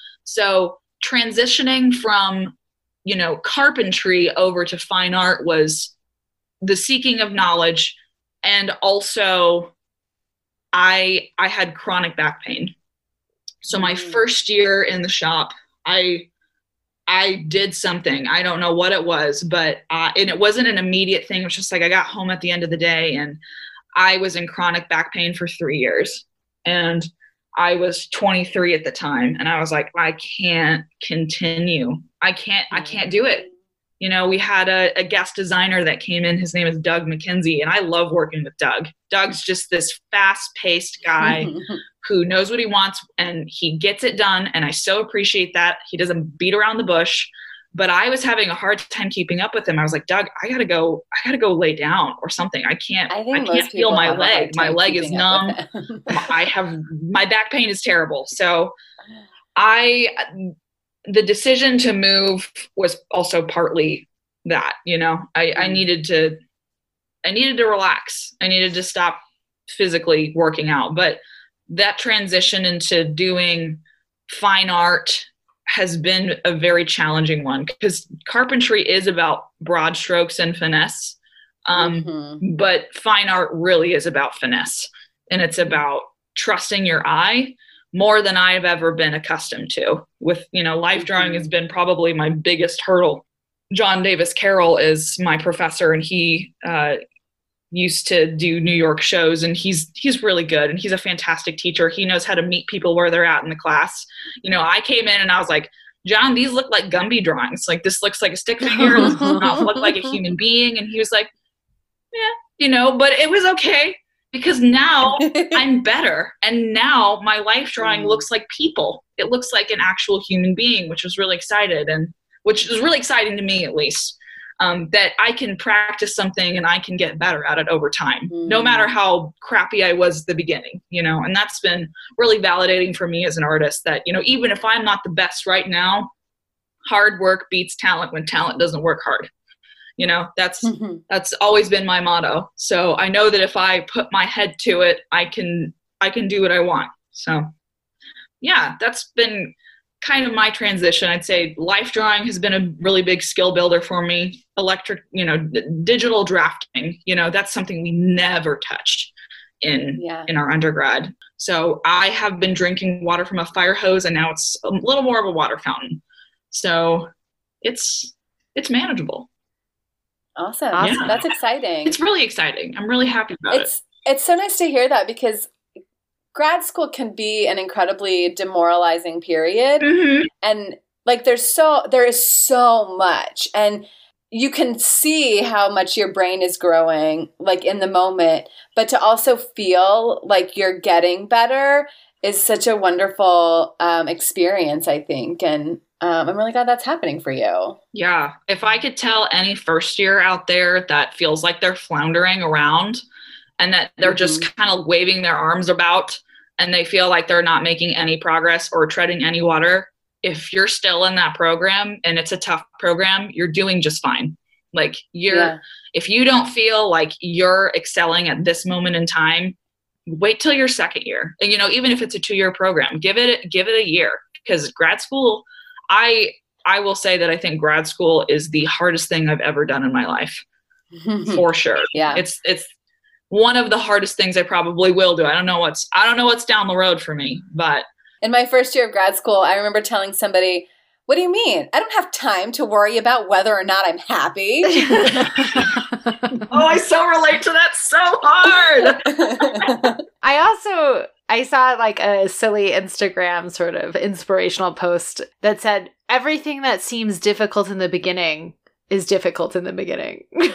So transitioning from, you know, carpentry over to fine art was the seeking of knowledge. And also I, I had chronic back pain. So my
Mm.
first year in the shop, I, I did something. I don't know what it was, but, uh, and it wasn't an immediate thing. It was just like, I got home at the end of the day and I was in chronic back pain for three years and I was twenty-three at the time. And I was like, I can't continue. I can't, I can't do it. You know, we had a, a guest designer that came in. His name is Doug McKenzie. And I love working with Doug. Doug's just this fast paced guy who knows what he wants and he gets it done. And I so appreciate that. He doesn't beat around the bush. But I was having a hard time keeping up with him. I was like, Doug, I gotta go, I gotta go lay down or something. I can't,
I
I,
think most
can't feel
people
my
have a hard
leg. My
time
leg is
keeping up
numb.
with it.
I have, my back pain is terrible. So I, the decision to move was also partly that, you know, I, I
Mm.
needed to, I needed to relax. I needed to stop physically working out. But that transition into doing fine art has been a very challenging one because carpentry is about broad strokes and finesse. Um,
Mhm.
but fine art really is about finesse and it's about trusting your eye more than I've ever been accustomed to. With, you know, life drawing has been probably my biggest hurdle. John Davis Carroll is my professor and he, uh, used to do New York shows and he's he's really good and he's a fantastic teacher. He knows how to meet people where they're at in the class. You know, I came in and I was like, John, these look like Gumby drawings. Like this looks like a stick figure. This does not look like a human being. And he was like, yeah, you know, but it was okay because now I'm better. And now my life drawing
Mm.
looks like people. It looks like an actual human being, which was really excited and which is really exciting to me at least. Um, that I can practice something and I can get better at it over time,
Mm.
no matter how crappy I was at the beginning, you know, and that's been really validating for me as an artist that, you know, even if I'm not the best right now, hard work beats talent when talent doesn't work hard. You know, that's,
Mhm.
that's always been my motto. So I know that if I put my head to it, I can, I can do what I want. So yeah, that's been kind of my transition. I'd say life drawing has been a really big skill builder for me. Electric, you know, d- digital drafting, you know, that's something we never touched in
Yeah.
in our undergrad. So I have been drinking water from a fire hose, and now it's a little more of a water fountain. So it's it's manageable.
Awesome.
Awesome.
Yeah.
That's exciting.
It's really exciting. I'm really happy about
It's
it.
it's so nice to hear that, because grad school can be an incredibly demoralizing period.
Mhm.
And like there's so there is so much, and you can see how much your brain is growing like in the moment, but to also feel like you're getting better is such a wonderful um, experience, I think. And um, I'm really glad that's happening for you.
Yeah. If I could tell any first year out there that feels like they're floundering around and that they're
Mhm.
just kind of waving their arms about and they feel like they're not making any progress or treading any water, if you're still in that program and it's a tough program, you're doing just fine. Like you're,
Yeah.
if you don't feel like you're excelling at this moment in time, wait till your second year. And, you know, even if it's a two year program, give it, give it a year, because grad school, I, I will say that I think grad school is the hardest thing I've ever done in my life, for sure.
Yeah.
It's, it's one of the hardest things I probably will do. I don't know what's, I don't know what's down the road for me, but
In my first year of grad school, I remember telling somebody, "What do you mean? I don't have time to worry about whether or not I'm happy."
oh, I so relate to that so hard.
I also I saw like a silly Instagram sort of inspirational post that said everything that seems difficult in the beginning is difficult in the beginning. Like,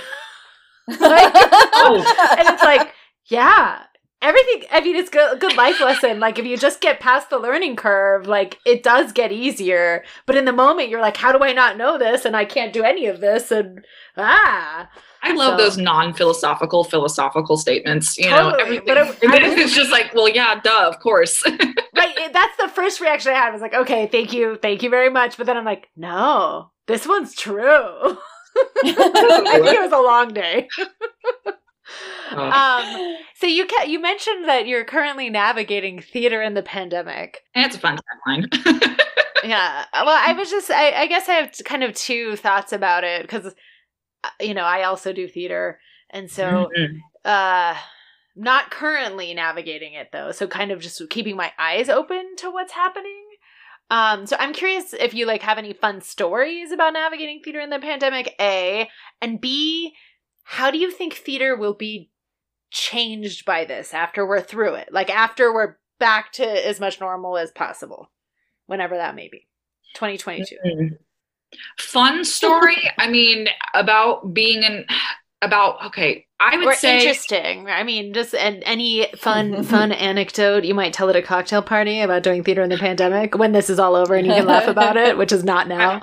Oh.
and it's like, yeah, everything. I mean, it's good, good life lesson. Like if you just get past the learning curve, like it does get easier. But in the moment, you're like, how do I not know this? And I can't do any of this. And ah.
I love
So-
those non-philosophical philosophical statements. You
Totally,
know, everything.
but it-
and
I
then
was-
it's just like, well, yeah, duh, of course.
Right, it- that's the first reaction I had. I was like, okay, thank you, thank you very much. But then I'm like, no, this one's true. I think it was a long day.
Oh.
Um, so you ca- you mentioned that you're currently navigating theater in the pandemic.
And it's a fun timeline.
Yeah. Well, I was just, I, I guess I have kind of two thoughts about it because, you know, I also do theater. And so,
Mhm.
uh, not currently navigating it though. So kind of just keeping my eyes open to what's happening. Um, so I'm curious if you like have any fun stories about navigating theater in the pandemic, A, and B, how do you think theater will be changed by this after we're through it? Like after we're back to as much normal as possible, whenever that may be. twenty twenty-two.
Mhm. Fun story. I mean, about being in, about, okay, I would
Or
say.
interesting. I mean, just an, any fun fun anecdote you might tell at a cocktail party about doing theater in the pandemic when this is all over and you can laugh about it, which is not now.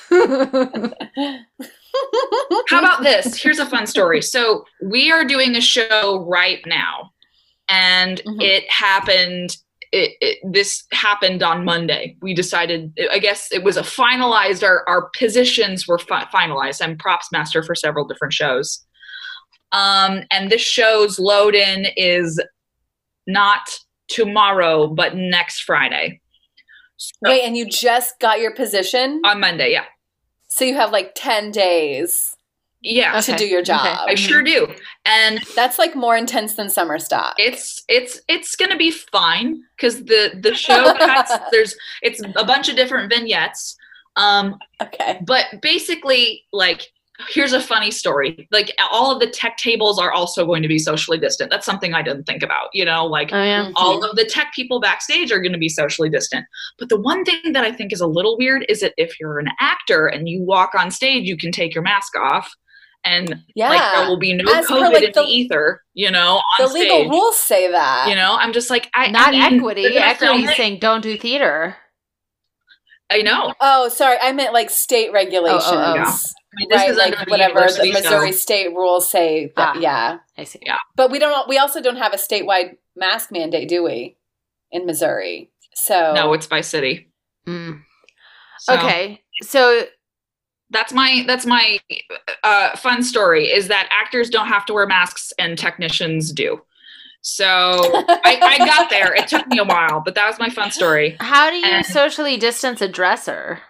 How about this? Here's a fun story. So we are doing a show right now, and
Mhm.
it happened. It, it, this happened on Monday. We decided, I guess it was a finalized, our, our positions were fi- finalized. I'm props master for several different shows. Um, and this show's load in is not tomorrow, but next Friday. So,
Wait, and you just got your position?
on Monday, yeah.
So you have like ten days
Yeah,
to
Okay.
do your job.
Okay.
I sure do. And
That's like more intense than summer stock.
it's it's it's gonna be fine because the the show cuts, there's it's a bunch of different vignettes, um
Okay.
but basically, like, here's a funny story. Like, all of the tech tables are also going to be socially distant. That's something I didn't think about, you know, like
Oh, yeah.
Mhm.
all of the tech people backstage are going to be socially distant. But the one thing that I think is a little weird is that if you're an actor and you walk on stage, you can take your mask off, and
Yeah.
like there will be no
As per,
COVID
like,
in
the-
the ether, you know, on
The
stage.
legal rules say that.
You know, I'm just like, I
Not
I mean, they're
equity.
gonna film
Equity
it.
saying don't do theater.
I know.
Oh, sorry. I meant like state regulations.
Oh, oh, oh.
Yeah. I mean, this
Right,
is
like
under the
whatever the
university, so-
Missouri state rules say. That,
Ah.
Yeah,
I see.
Yeah.
but we don't. We also don't have a statewide mask mandate, do we? In Missouri, so
No, it's by city.
Mm.
So
Okay. So
that's my that's my uh, fun story is that actors don't have to wear masks and technicians do. So I, I got there. It took me a while, but that was my fun story.
how do you
And-
socially distance a dresser?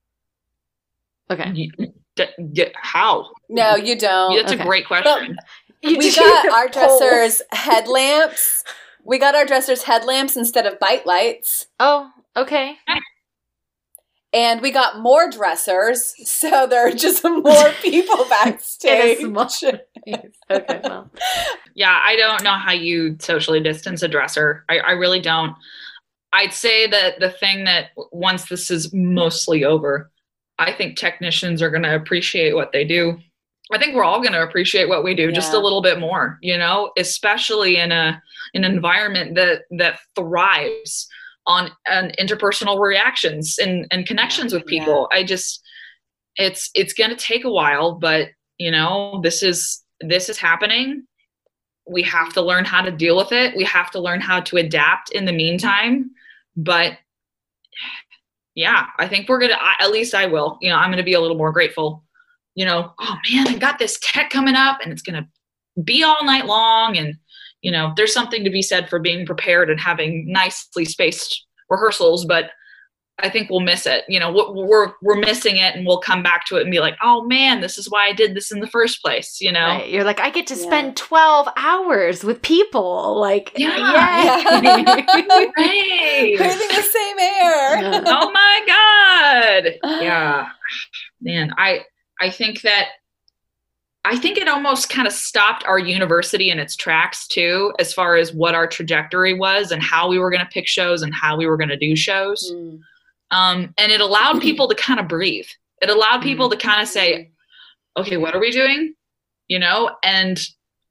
Okay.
Y- d- d- How?
no, you don't.
That's
okay.
a great question.
We got our dressers headlamps. We got our dressers headlamps instead of bite lights.
Oh, okay.
And we got more dressers, so there are just more people backstage.
Okay, well.
Yeah, I don't know how you socially distance a dresser. I, I really don't. I'd say that the thing that once this is mostly over, I think technicians are going to appreciate what they do. I think we're all going to appreciate what we do yeah. just a little bit more, you know, especially in a an environment that that thrives on an interpersonal reactions and, and connections with people. Yeah. I just, it's, it's going to take a while, but you know, this is, this is happening. We have to learn how to deal with it. We have to learn how to adapt in the meantime. But yeah, I think we're going to, at least I will, you know, I'm going to be a little more grateful, you know, oh man, I got this tech coming up and it's going to be all night long. And, you know, there's something to be said for being prepared and having nicely spaced rehearsals, but I think we'll miss it. You know, we're, we're missing it and we'll come back to it and be like, oh man, this is why I did this in the first place. You know,
right. You're like, I get to yeah. spend twelve hours with people. Like,
yeah,
yeah.
Right.
Breathing the same air.
Yeah. Oh my God. Yeah, man. I, I think that, I think it almost kind of stopped our university in its tracks too, as far as what our trajectory was and how we were going to pick shows and how we were going to do shows. Mm. Um, and it allowed people to kind of breathe. It allowed people mm. to kind of say, okay, what are we doing? You know, and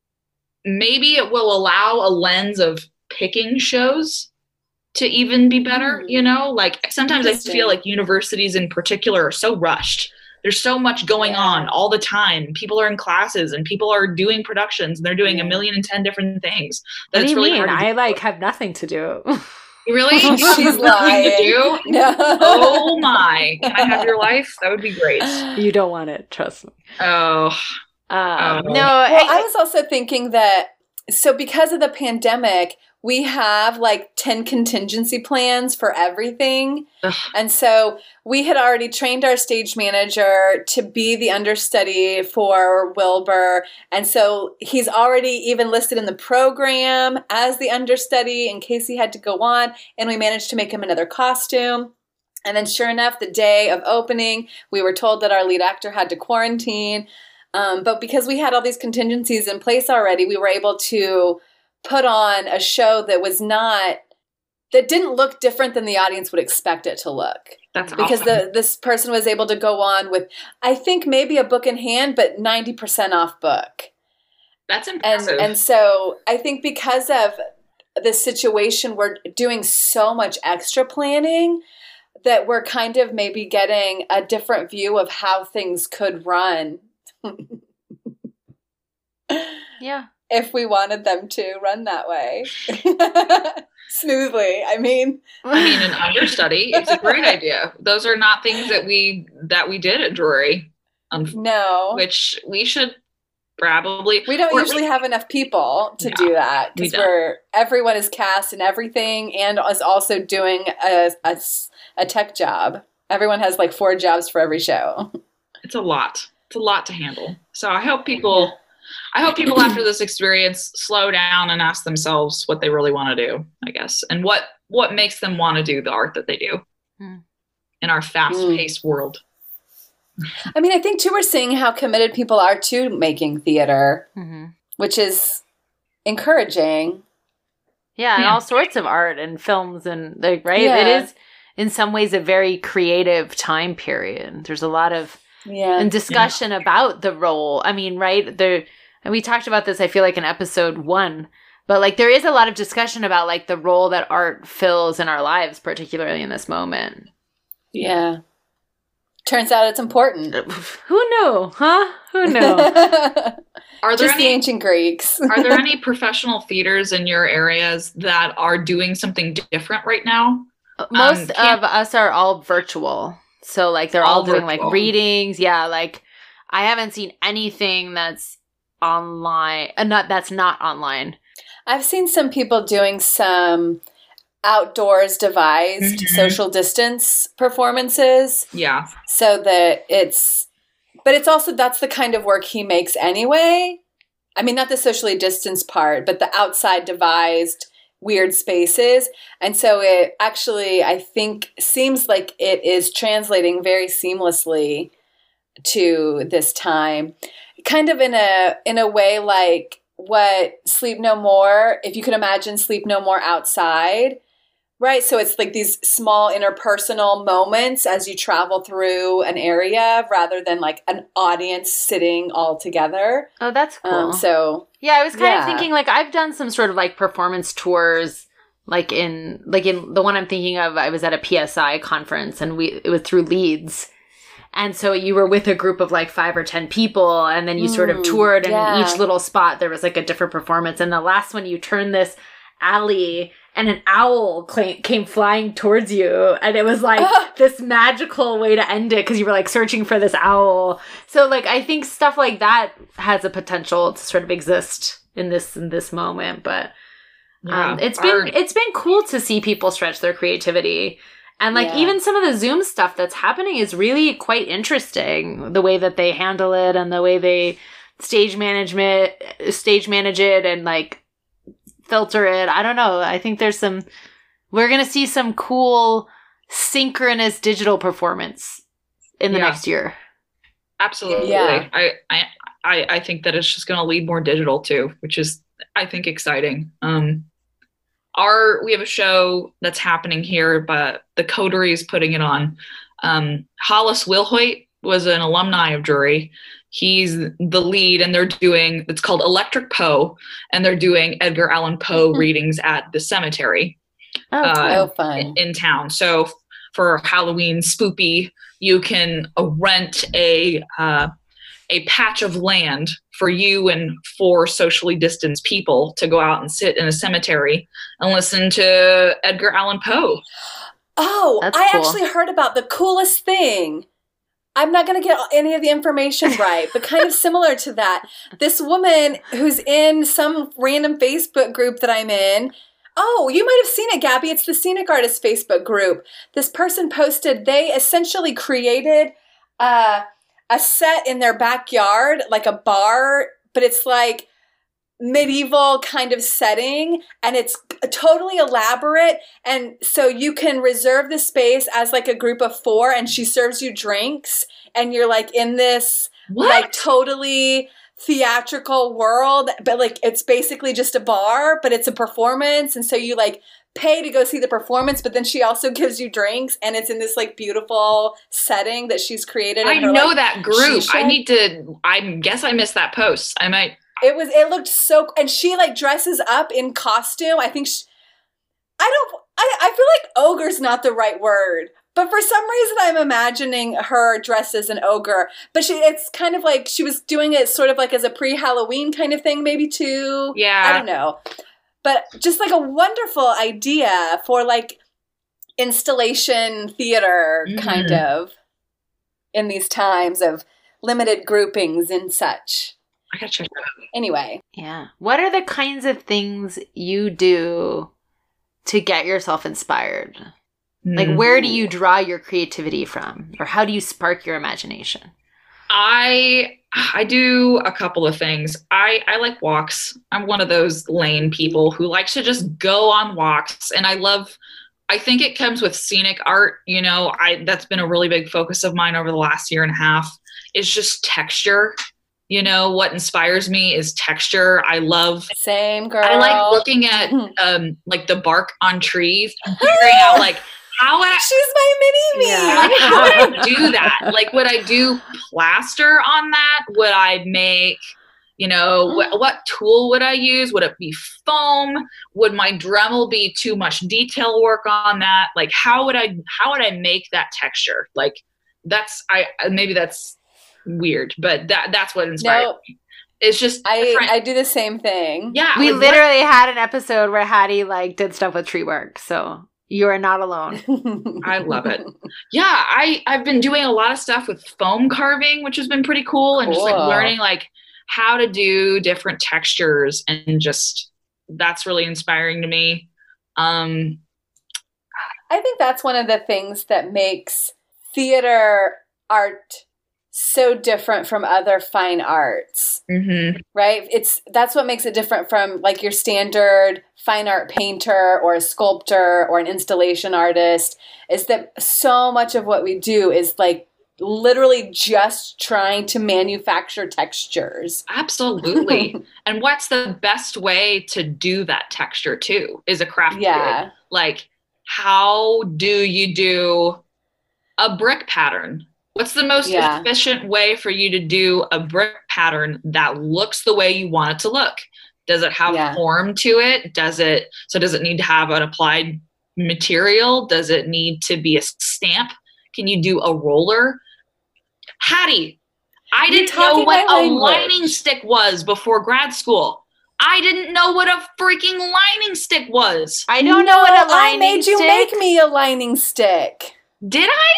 maybe it will allow a lens of picking shows to even be better. Mm. You know, like sometimes I feel like universities in particular are so rushed. There's so much going yeah. on all the time. People are in classes and people are doing productions and they're doing yeah. a million and ten different things.
What do you
really
mean? I like have nothing to do.
Really? You have
She's
nothing
lying.
to do?
No.
Oh my. Can I have your life? That would be great.
You don't want it. Trust me.
Oh.
Um,
oh.
No.
Well,
I,
I was also thinking that, so because of the pandemic, we have like ten contingency plans for everything. Ugh. And so we had already trained our stage manager to be the understudy for Wilbur. And so he's already even listed in the program as the understudy in case he had to go on. And we managed to make him another costume. And then sure enough, the day of opening, we were told that our lead actor had to quarantine. Um, but because we had all these contingencies in place already, we were able to put on a show that was not, that didn't look different than the audience would expect it to look.
That's
because
awesome.
the this person was able to go on with, I think maybe a book in hand, but ninety percent off book.
That's impressive.
And, and so I think because of this situation, we're doing so much extra planning that we're kind of maybe getting a different view of how things could run.
Yeah.
If we wanted them to run that way. Smoothly, I mean.
I mean, an understudy, it's a great idea. Those are not things that we that we did at Drury. Um,
no.
Which we should probably.
We don't usually have enough people to no, do that. Because we we're, everyone is cast and everything and is also doing a, a, a tech job. Everyone has like four jobs for every show.
It's a lot. It's a lot to handle. So I hope people... I hope people after this experience slow down and ask themselves what they really want to do, I guess, and what, what makes them want to do the art that they do mm. in our fast-paced mm. world.
I mean, I think, too, we're seeing how committed people are to making theater, mm-hmm. which is encouraging.
Yeah, and yeah. all sorts of art and films and, like, right? Yeah. It is, in some ways, a very creative time period. There's a lot of yeah. and discussion yeah. about the role. I mean, right? There, and we talked about this, I feel like, in episode one. But, like, there is a lot of discussion about, like, the role that art fills in our lives, particularly in this moment.
Yeah. Turns out it's important.
Who knew? Huh? Who knew?
Are there
Just
any,
the ancient Greeks.
Are there any professional theaters in your areas that are doing something different right now?
Most um, of us are all virtual. So, like, they're all, all doing, virtual. like, readings. Yeah, like, I haven't seen anything that's online. Uh, not that's not online.
I've seen some people doing some outdoors devised mm-hmm. social distance performances.
Yeah.
So that it's, but it's also, that's the kind of work he makes anyway. I mean, not the socially distanced part, but the outside devised weird spaces. And so it actually, I think, seems like it is translating very seamlessly to this time. Kind of in a in a way like what Sleep No More, if you could imagine Sleep No More outside, right? So it's like these small interpersonal moments as you travel through an area rather than like an audience sitting all together.
Oh, that's cool.
Um, so
yeah, I was kind
yeah.
of thinking like I've done some sort of like performance tours, like in like in the one I'm thinking of. I was at a P S I conference, and we it was through Leeds. And so you were with a group of like five or ten people, and then you sort of toured, and
yeah.
in each little spot there was like a different performance. And the last one, you turned this alley, and an owl cl- came flying towards you, and it was like this magical way to end it because you were like searching for this owl. So like I think stuff like that has a potential to sort of exist in this in this moment. But um,
Yeah,
it's been
our-
it's been cool to see people stretch their creativity. And, like,
Yeah.
even some of the Zoom stuff that's happening is really quite interesting. The way that they handle it and the way they stage management, stage manage it and, like, filter it. I don't know. I think there's some... We're going to see some cool synchronous digital performance in the
Yeah.
next year.
Absolutely.
Yeah.
I, I, I, I think that it's just going to lead more digital, too, which is, I think, exciting. Um, Our we have a show that's happening here, but the Coterie is putting it on. Um, Hollis Wilhoit was an alumni of Drury. He's the lead, and they're doing it's called Electric Poe, and they're doing Edgar Allan Poe readings at the cemetery
Oh,
uh,
cool.
Oh, fun.
in, in town. So for Halloween spoopy, you can uh, rent a uh, a patch of land for you and four socially distanced people to go out and sit in a cemetery and listen to Edgar Allan Poe.
Oh,
That's
I
cool.
actually heard about the coolest thing. I'm not going to get any of the information right, but kind of similar to that. This woman who's in some random Facebook group that I'm in. Oh, you might have seen it, Gabby. It's the Scenic Artist Facebook group. This person posted, they essentially created uh, a set in their backyard, like a bar, but it's like medieval kind of setting, and it's totally elaborate. And so you can reserve the space as like a group of four, and she serves you drinks, and you're like in this
What?
like totally theatrical world, but like it's basically just a bar, but it's a performance. And so you like pay to go see the performance, but then she also gives you drinks, and it's in this like beautiful setting that she's created.
I
in her,
know
like,
that group.
she
I
shed.
need to. I guess I missed that post. I might.
It was, it looked so, and she like dresses up in costume. I think, she, I don't, I, I feel like ogre's not the right word, but for some reason I'm imagining her dressed as an ogre, but she, it's kind of like she was doing it sort of like as a pre-Halloween kind of thing, maybe too.
Yeah.
I don't know, but just like a wonderful idea for like installation theater
Mhm.
kind of in these times of limited groupings and such.
I gotta check that out.
Anyway.
Yeah. What are the kinds of things you do to get yourself inspired? Like,
Mm.
where do you draw your creativity from? Or how do you spark your imagination?
I I do a couple of things. I, I like walks. I'm one of those lane people who likes to just go on walks. And I love, I think it comes with scenic art. You know, I that's been a really big focus of mine over the last year and a half. It's just texture. You know, what inspires me is texture. I love
Same girl.
I like looking at um like the bark on trees and figuring out like how would I
She's my mini me.
Yeah.
like how would I do that? Like would I do plaster on that? Would I make, you know, what what tool would I use? Would it be foam? Would my Dremel be too much detail work on that? Like how would I how would I make that texture? Like that's I maybe that's weird, but that that's what inspired
No,
me. It's just
I
different-
I do the same thing.
yeah.
We
like, what-
literally had an episode where Hattie, like, did stuff with tree work. So you are not alone.
I love it. Yeah, I I've been doing a lot of stuff with foam carving, which has been pretty cool, and just like
Cool.
learning like how to do different textures, and just that's really inspiring to me. Um,
I think that's one of the things that makes theater art so different from other fine arts.
Mm-hmm.
right? It's that's what makes it different from like your standard fine art painter or a sculptor or an installation artist, is that so much of what we do is like literally just trying to manufacture textures.
Absolutely. And what's the best way to do that texture too is a craft
Yeah.
kit. Like, how do you do a brick pattern? What's the most
Yeah.
efficient way for you to do a brick pattern that looks the way you want it to look? Does it have
Yeah.
form to it? Does it, so does it need to have an applied material? Does it need to be a stamp? Can you do a roller? Hattie, I
You're
didn't know
talking
what
my
a
language.
lining stick was before grad school. I didn't know what a freaking lining stick was.
I don't know what a
No, I
lining
made you
stick-
make me a lining stick.
Did I?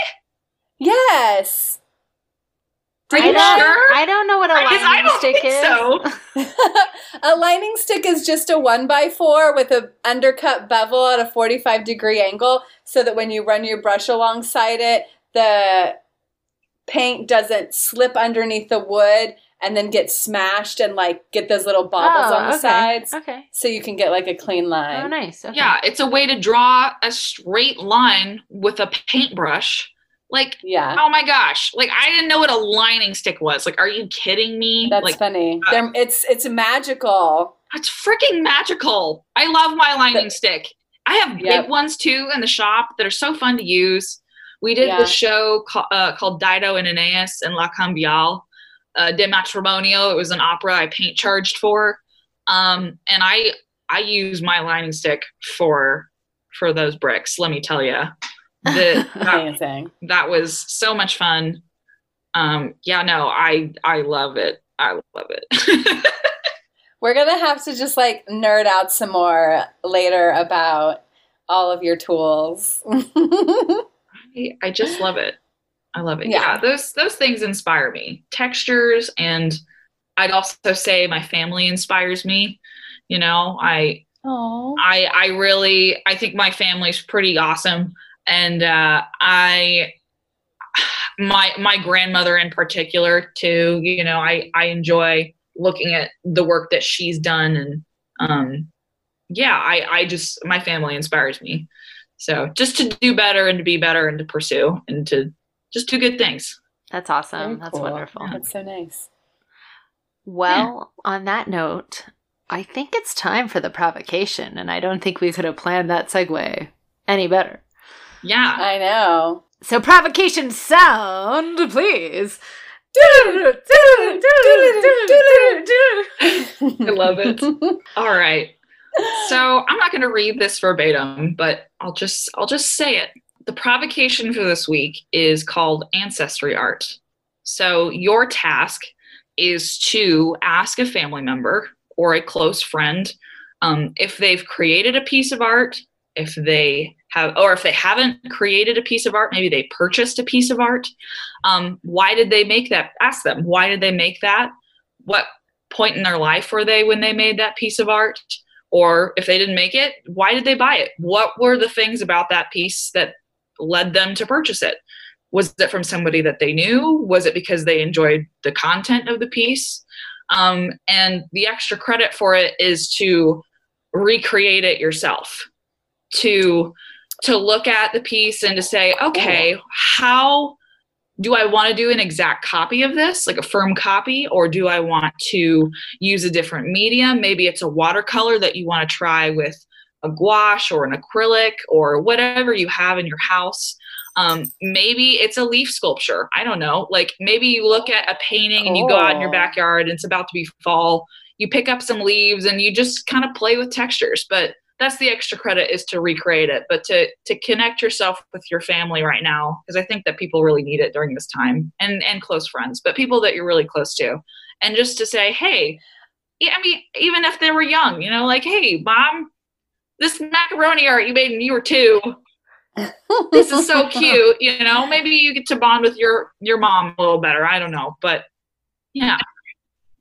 Yes.
Are
I
you
don't,
sure?
I don't know what a
Because I
lining
don't
stick
think
is.
so.
A lining stick is just a one by four with a undercut bevel at a forty-five degree angle, so that when you run your brush alongside it, the paint doesn't slip underneath the wood and then get smashed and like get those little bobbles
Oh,
on the
okay.
sides,
Okay.
so you can get like a clean line.
Oh, nice. Okay.
Yeah, it's a way to draw a straight line with a paintbrush. Like,
Yeah,
oh my gosh. Like, I didn't know what a lining stick was. Like, are you kidding me?
that's
like,
funny.
uh,
They're, it's it's magical.
It's freaking magical. I love my lining
The-
stick. I have
Yep.
big ones too in the shop that are so fun to use. We did
Yeah.
the show ca- uh, called Dido and Aeneas and La Cambiale uh, de Matrimonio. It was an opera I paint charged for. Um, and I I use my lining stick for for those bricks, let me tell you. The, that,
Amazing.
that was so much fun. Um, yeah, no, I I love it. I love it.
We're gonna have to just like nerd out some more later about all of your tools.
I, I just love it. I love it.
Yeah.
Yeah. those those things inspire me. Textures, and I'd also say my family inspires me. You know, I
Oh,
I I really I think my family's pretty awesome, and uh, I my my grandmother in particular too. You know, I I enjoy looking at the work that she's done, and um, yeah, I I just my family inspires me. So just to do better and to be better and to pursue and to just do good things.
That's awesome.
very
That's
cool.
wonderful.
That's so nice.
Well, on that note, I think it's time for the provocation, and I don't think we could have planned that segue any better.
Yeah.
I know.
So, provocation sound, please.
I love it. All right. So I'm not going to read this verbatim, but I'll just I'll just say it. The provocation for this week is called ancestry art. So your task is to ask a family member or a close friend um, if they've created a piece of art, if they have, or if they haven't created a piece of art, maybe they purchased a piece of art. Um, why did they make that? Ask them, why did they make that? What point in their life were they when they made that piece of art? Or if they didn't make it, why did they buy it? What were the things about that piece that led them to purchase it? Was it from somebody that they knew? Was it because they enjoyed the content of the piece? Um, and the extra credit for it is to recreate it yourself, to to look at the piece and to say, okay, how do I want to do an exact copy of this, like a firm copy, or do I want to use a different medium? Maybe it's a watercolor that you want to try with a gouache or an acrylic or whatever you have in your house. Um, maybe it's a leaf sculpture. I don't know. Like maybe you look at a painting and you go out in your
Cool.
backyard and it's about to be fall. You pick up some leaves and you just kind of play with textures. But that's the extra credit, is to recreate it, but to to connect yourself with your family right now, because I think that people really need it during this time, and and close friends, but people that you're really close to, and just to say, hey, yeah, I mean, even if they were young, you know, like, hey, mom, this macaroni art you made when you were two, this is so cute, you know, maybe you get to bond with your your mom a little better. I don't know, but yeah,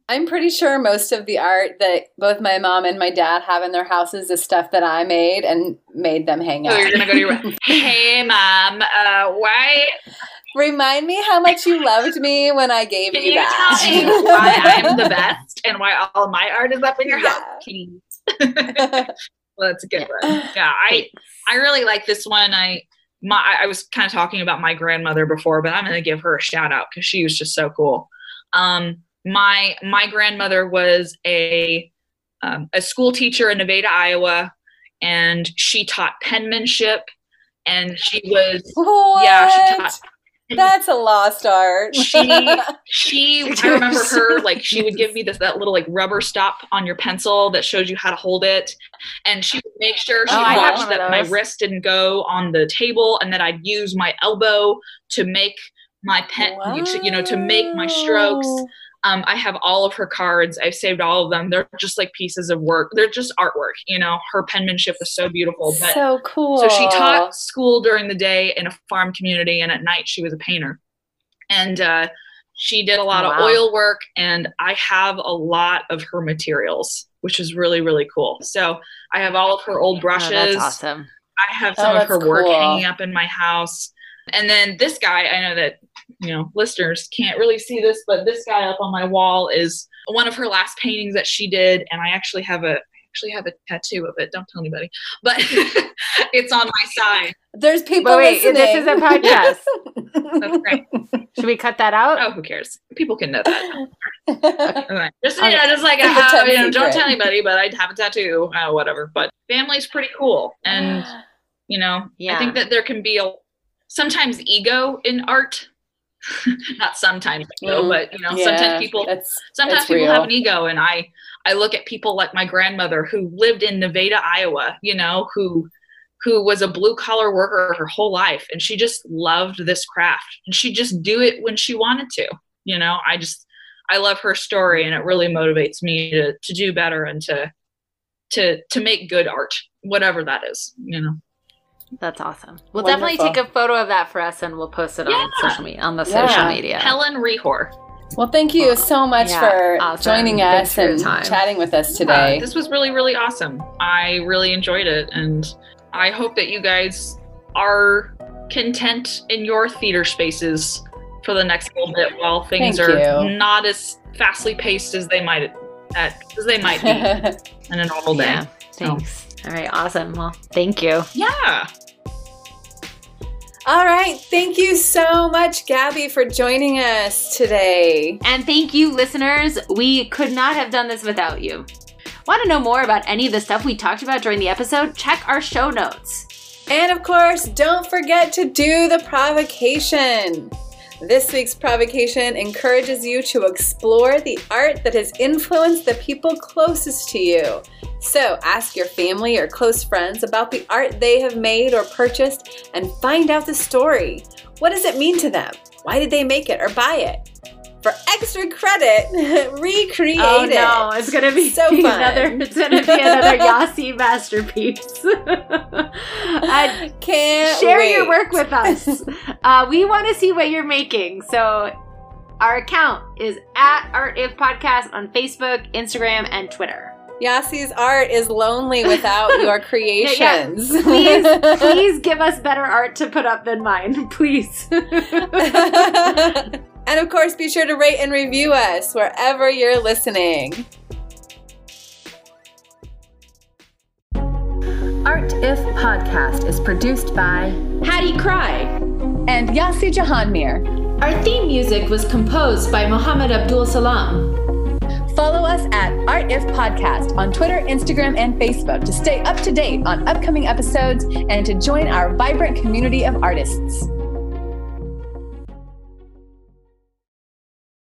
I'm pretty sure most of the art that both my mom and my dad have in their houses is stuff that I made and made them hang out.
So you're going to go to your, hey, Mom, uh, why?
Remind me how much you loved me when I gave
Can
you,
you
that.
tell me why I'm the best and why all my art is up in your
Yeah.
house, please? Well, that's a good one. Yeah, I I really like this one. I my I was kind of talking about my grandmother before, but I'm going to give her a shout out because she was just so cool. Um, my my grandmother was a um, a school teacher in Nevada, Iowa, and she taught penmanship, and she was
What?
yeah she taught.
That's a lost art.
she she I remember her, like, she would give me this that little like rubber stop on your pencil that shows you how to hold it, and she would make sure she
Oh, I have
watched
one of
that my
those. wrist
wrist didn't go on the table, and that I'd use my elbow to make my pen you know to make my strokes. um I have all of her cards. I've saved all of them. They're just like pieces of work. They're just artwork. You know her penmanship was so beautiful. But
So cool.
so she taught school during the day in a farm community, and at night she was a painter. And uh, she did a lot
Oh,
of
wow.
oil work, and I have a lot of her materials, which is really, really cool. So I have all of her old brushes.
Oh, that's awesome.
I have
Oh,
some of
that's
her work
cool.
hanging up in my house. And then this guy, I know that, you know, listeners can't really see this, but this guy up on my wall is one of her last paintings that she did. And I actually have a actually have a tattoo of it. Don't tell anybody, but it's on my side.
There's people
But wait,
listening.
this is a podcast.
That's great.
Should we cut that out?
Oh, who cares? People can know that. Okay. Just,
Okay.
you know, just like,
It's a
uh,
top
you know, don't
secret.
tell anybody, but I have a tattoo, uh, whatever. But family's pretty cool. And, you know,
Yeah.
I think that there can be a sometimes ego in art. Not sometimes, ego,
Mm,
but, you know,
yeah,
sometimes people
that's,
sometimes
that's
people
real.
have an ego, and I I look at people like my grandmother who lived in Nevada, Iowa, you know, who who was a blue collar worker her whole life, and she just loved this craft, and she just do it when she wanted to. You know, I just I love her story, and it really motivates me to to do better and to to to make good art, whatever that is, you know.
That's awesome. We'll
Wonderful.
definitely take a photo of that for us, and we'll post it on
Yeah.
social media on the
Yeah.
social media.
Helen Rehor.
Well, thank you so much
Yeah,
for
awesome.
joining
Thanks
us
for your
and
time.
chatting with us
Uh,
today.
this was really, really awesome. I really enjoyed it, and I hope that you guys are content in your theater spaces for the next little bit while things
Thank
are
you.
not as fastly paced as they might at, as they might be in a normal day.
Yeah. Thanks. All right. Awesome. Well, thank you.
Yeah.
All right. Thank you so much, Gabby, for joining us today.
And thank you, listeners. We could not have done this without you. Want to know more about any of the stuff we talked about during the episode? Check our show notes.
And of course, don't forget to do the provocation. This week's provocation encourages you to explore the art that has influenced the people closest to you. So ask your family or close friends about the art they have made or purchased and find out the story. What does it mean to them? Why did they make it or buy it? For extra credit, recreate
Oh
it.
no, it's gonna be
So fun.
another. It's gonna be another Yasi masterpiece. Uh,
Can't
share
wait.
your work with us. Uh, we want to see what you're making. So our account is at Art If Podcast on Facebook, Instagram, and Twitter.
Yassi's art is lonely without your creations.
Please, please give us better art to put up than mine, please.
And of course, be sure to rate and review us wherever you're listening. Art If Podcast is produced by
Hattie Cry.
and Yassi Jahanmir.
Our theme music was composed by Mohammed Abdul Salam.
Follow us at Art If Podcast on Twitter, Instagram, and Facebook to stay up to date on upcoming episodes and to join our vibrant community of artists.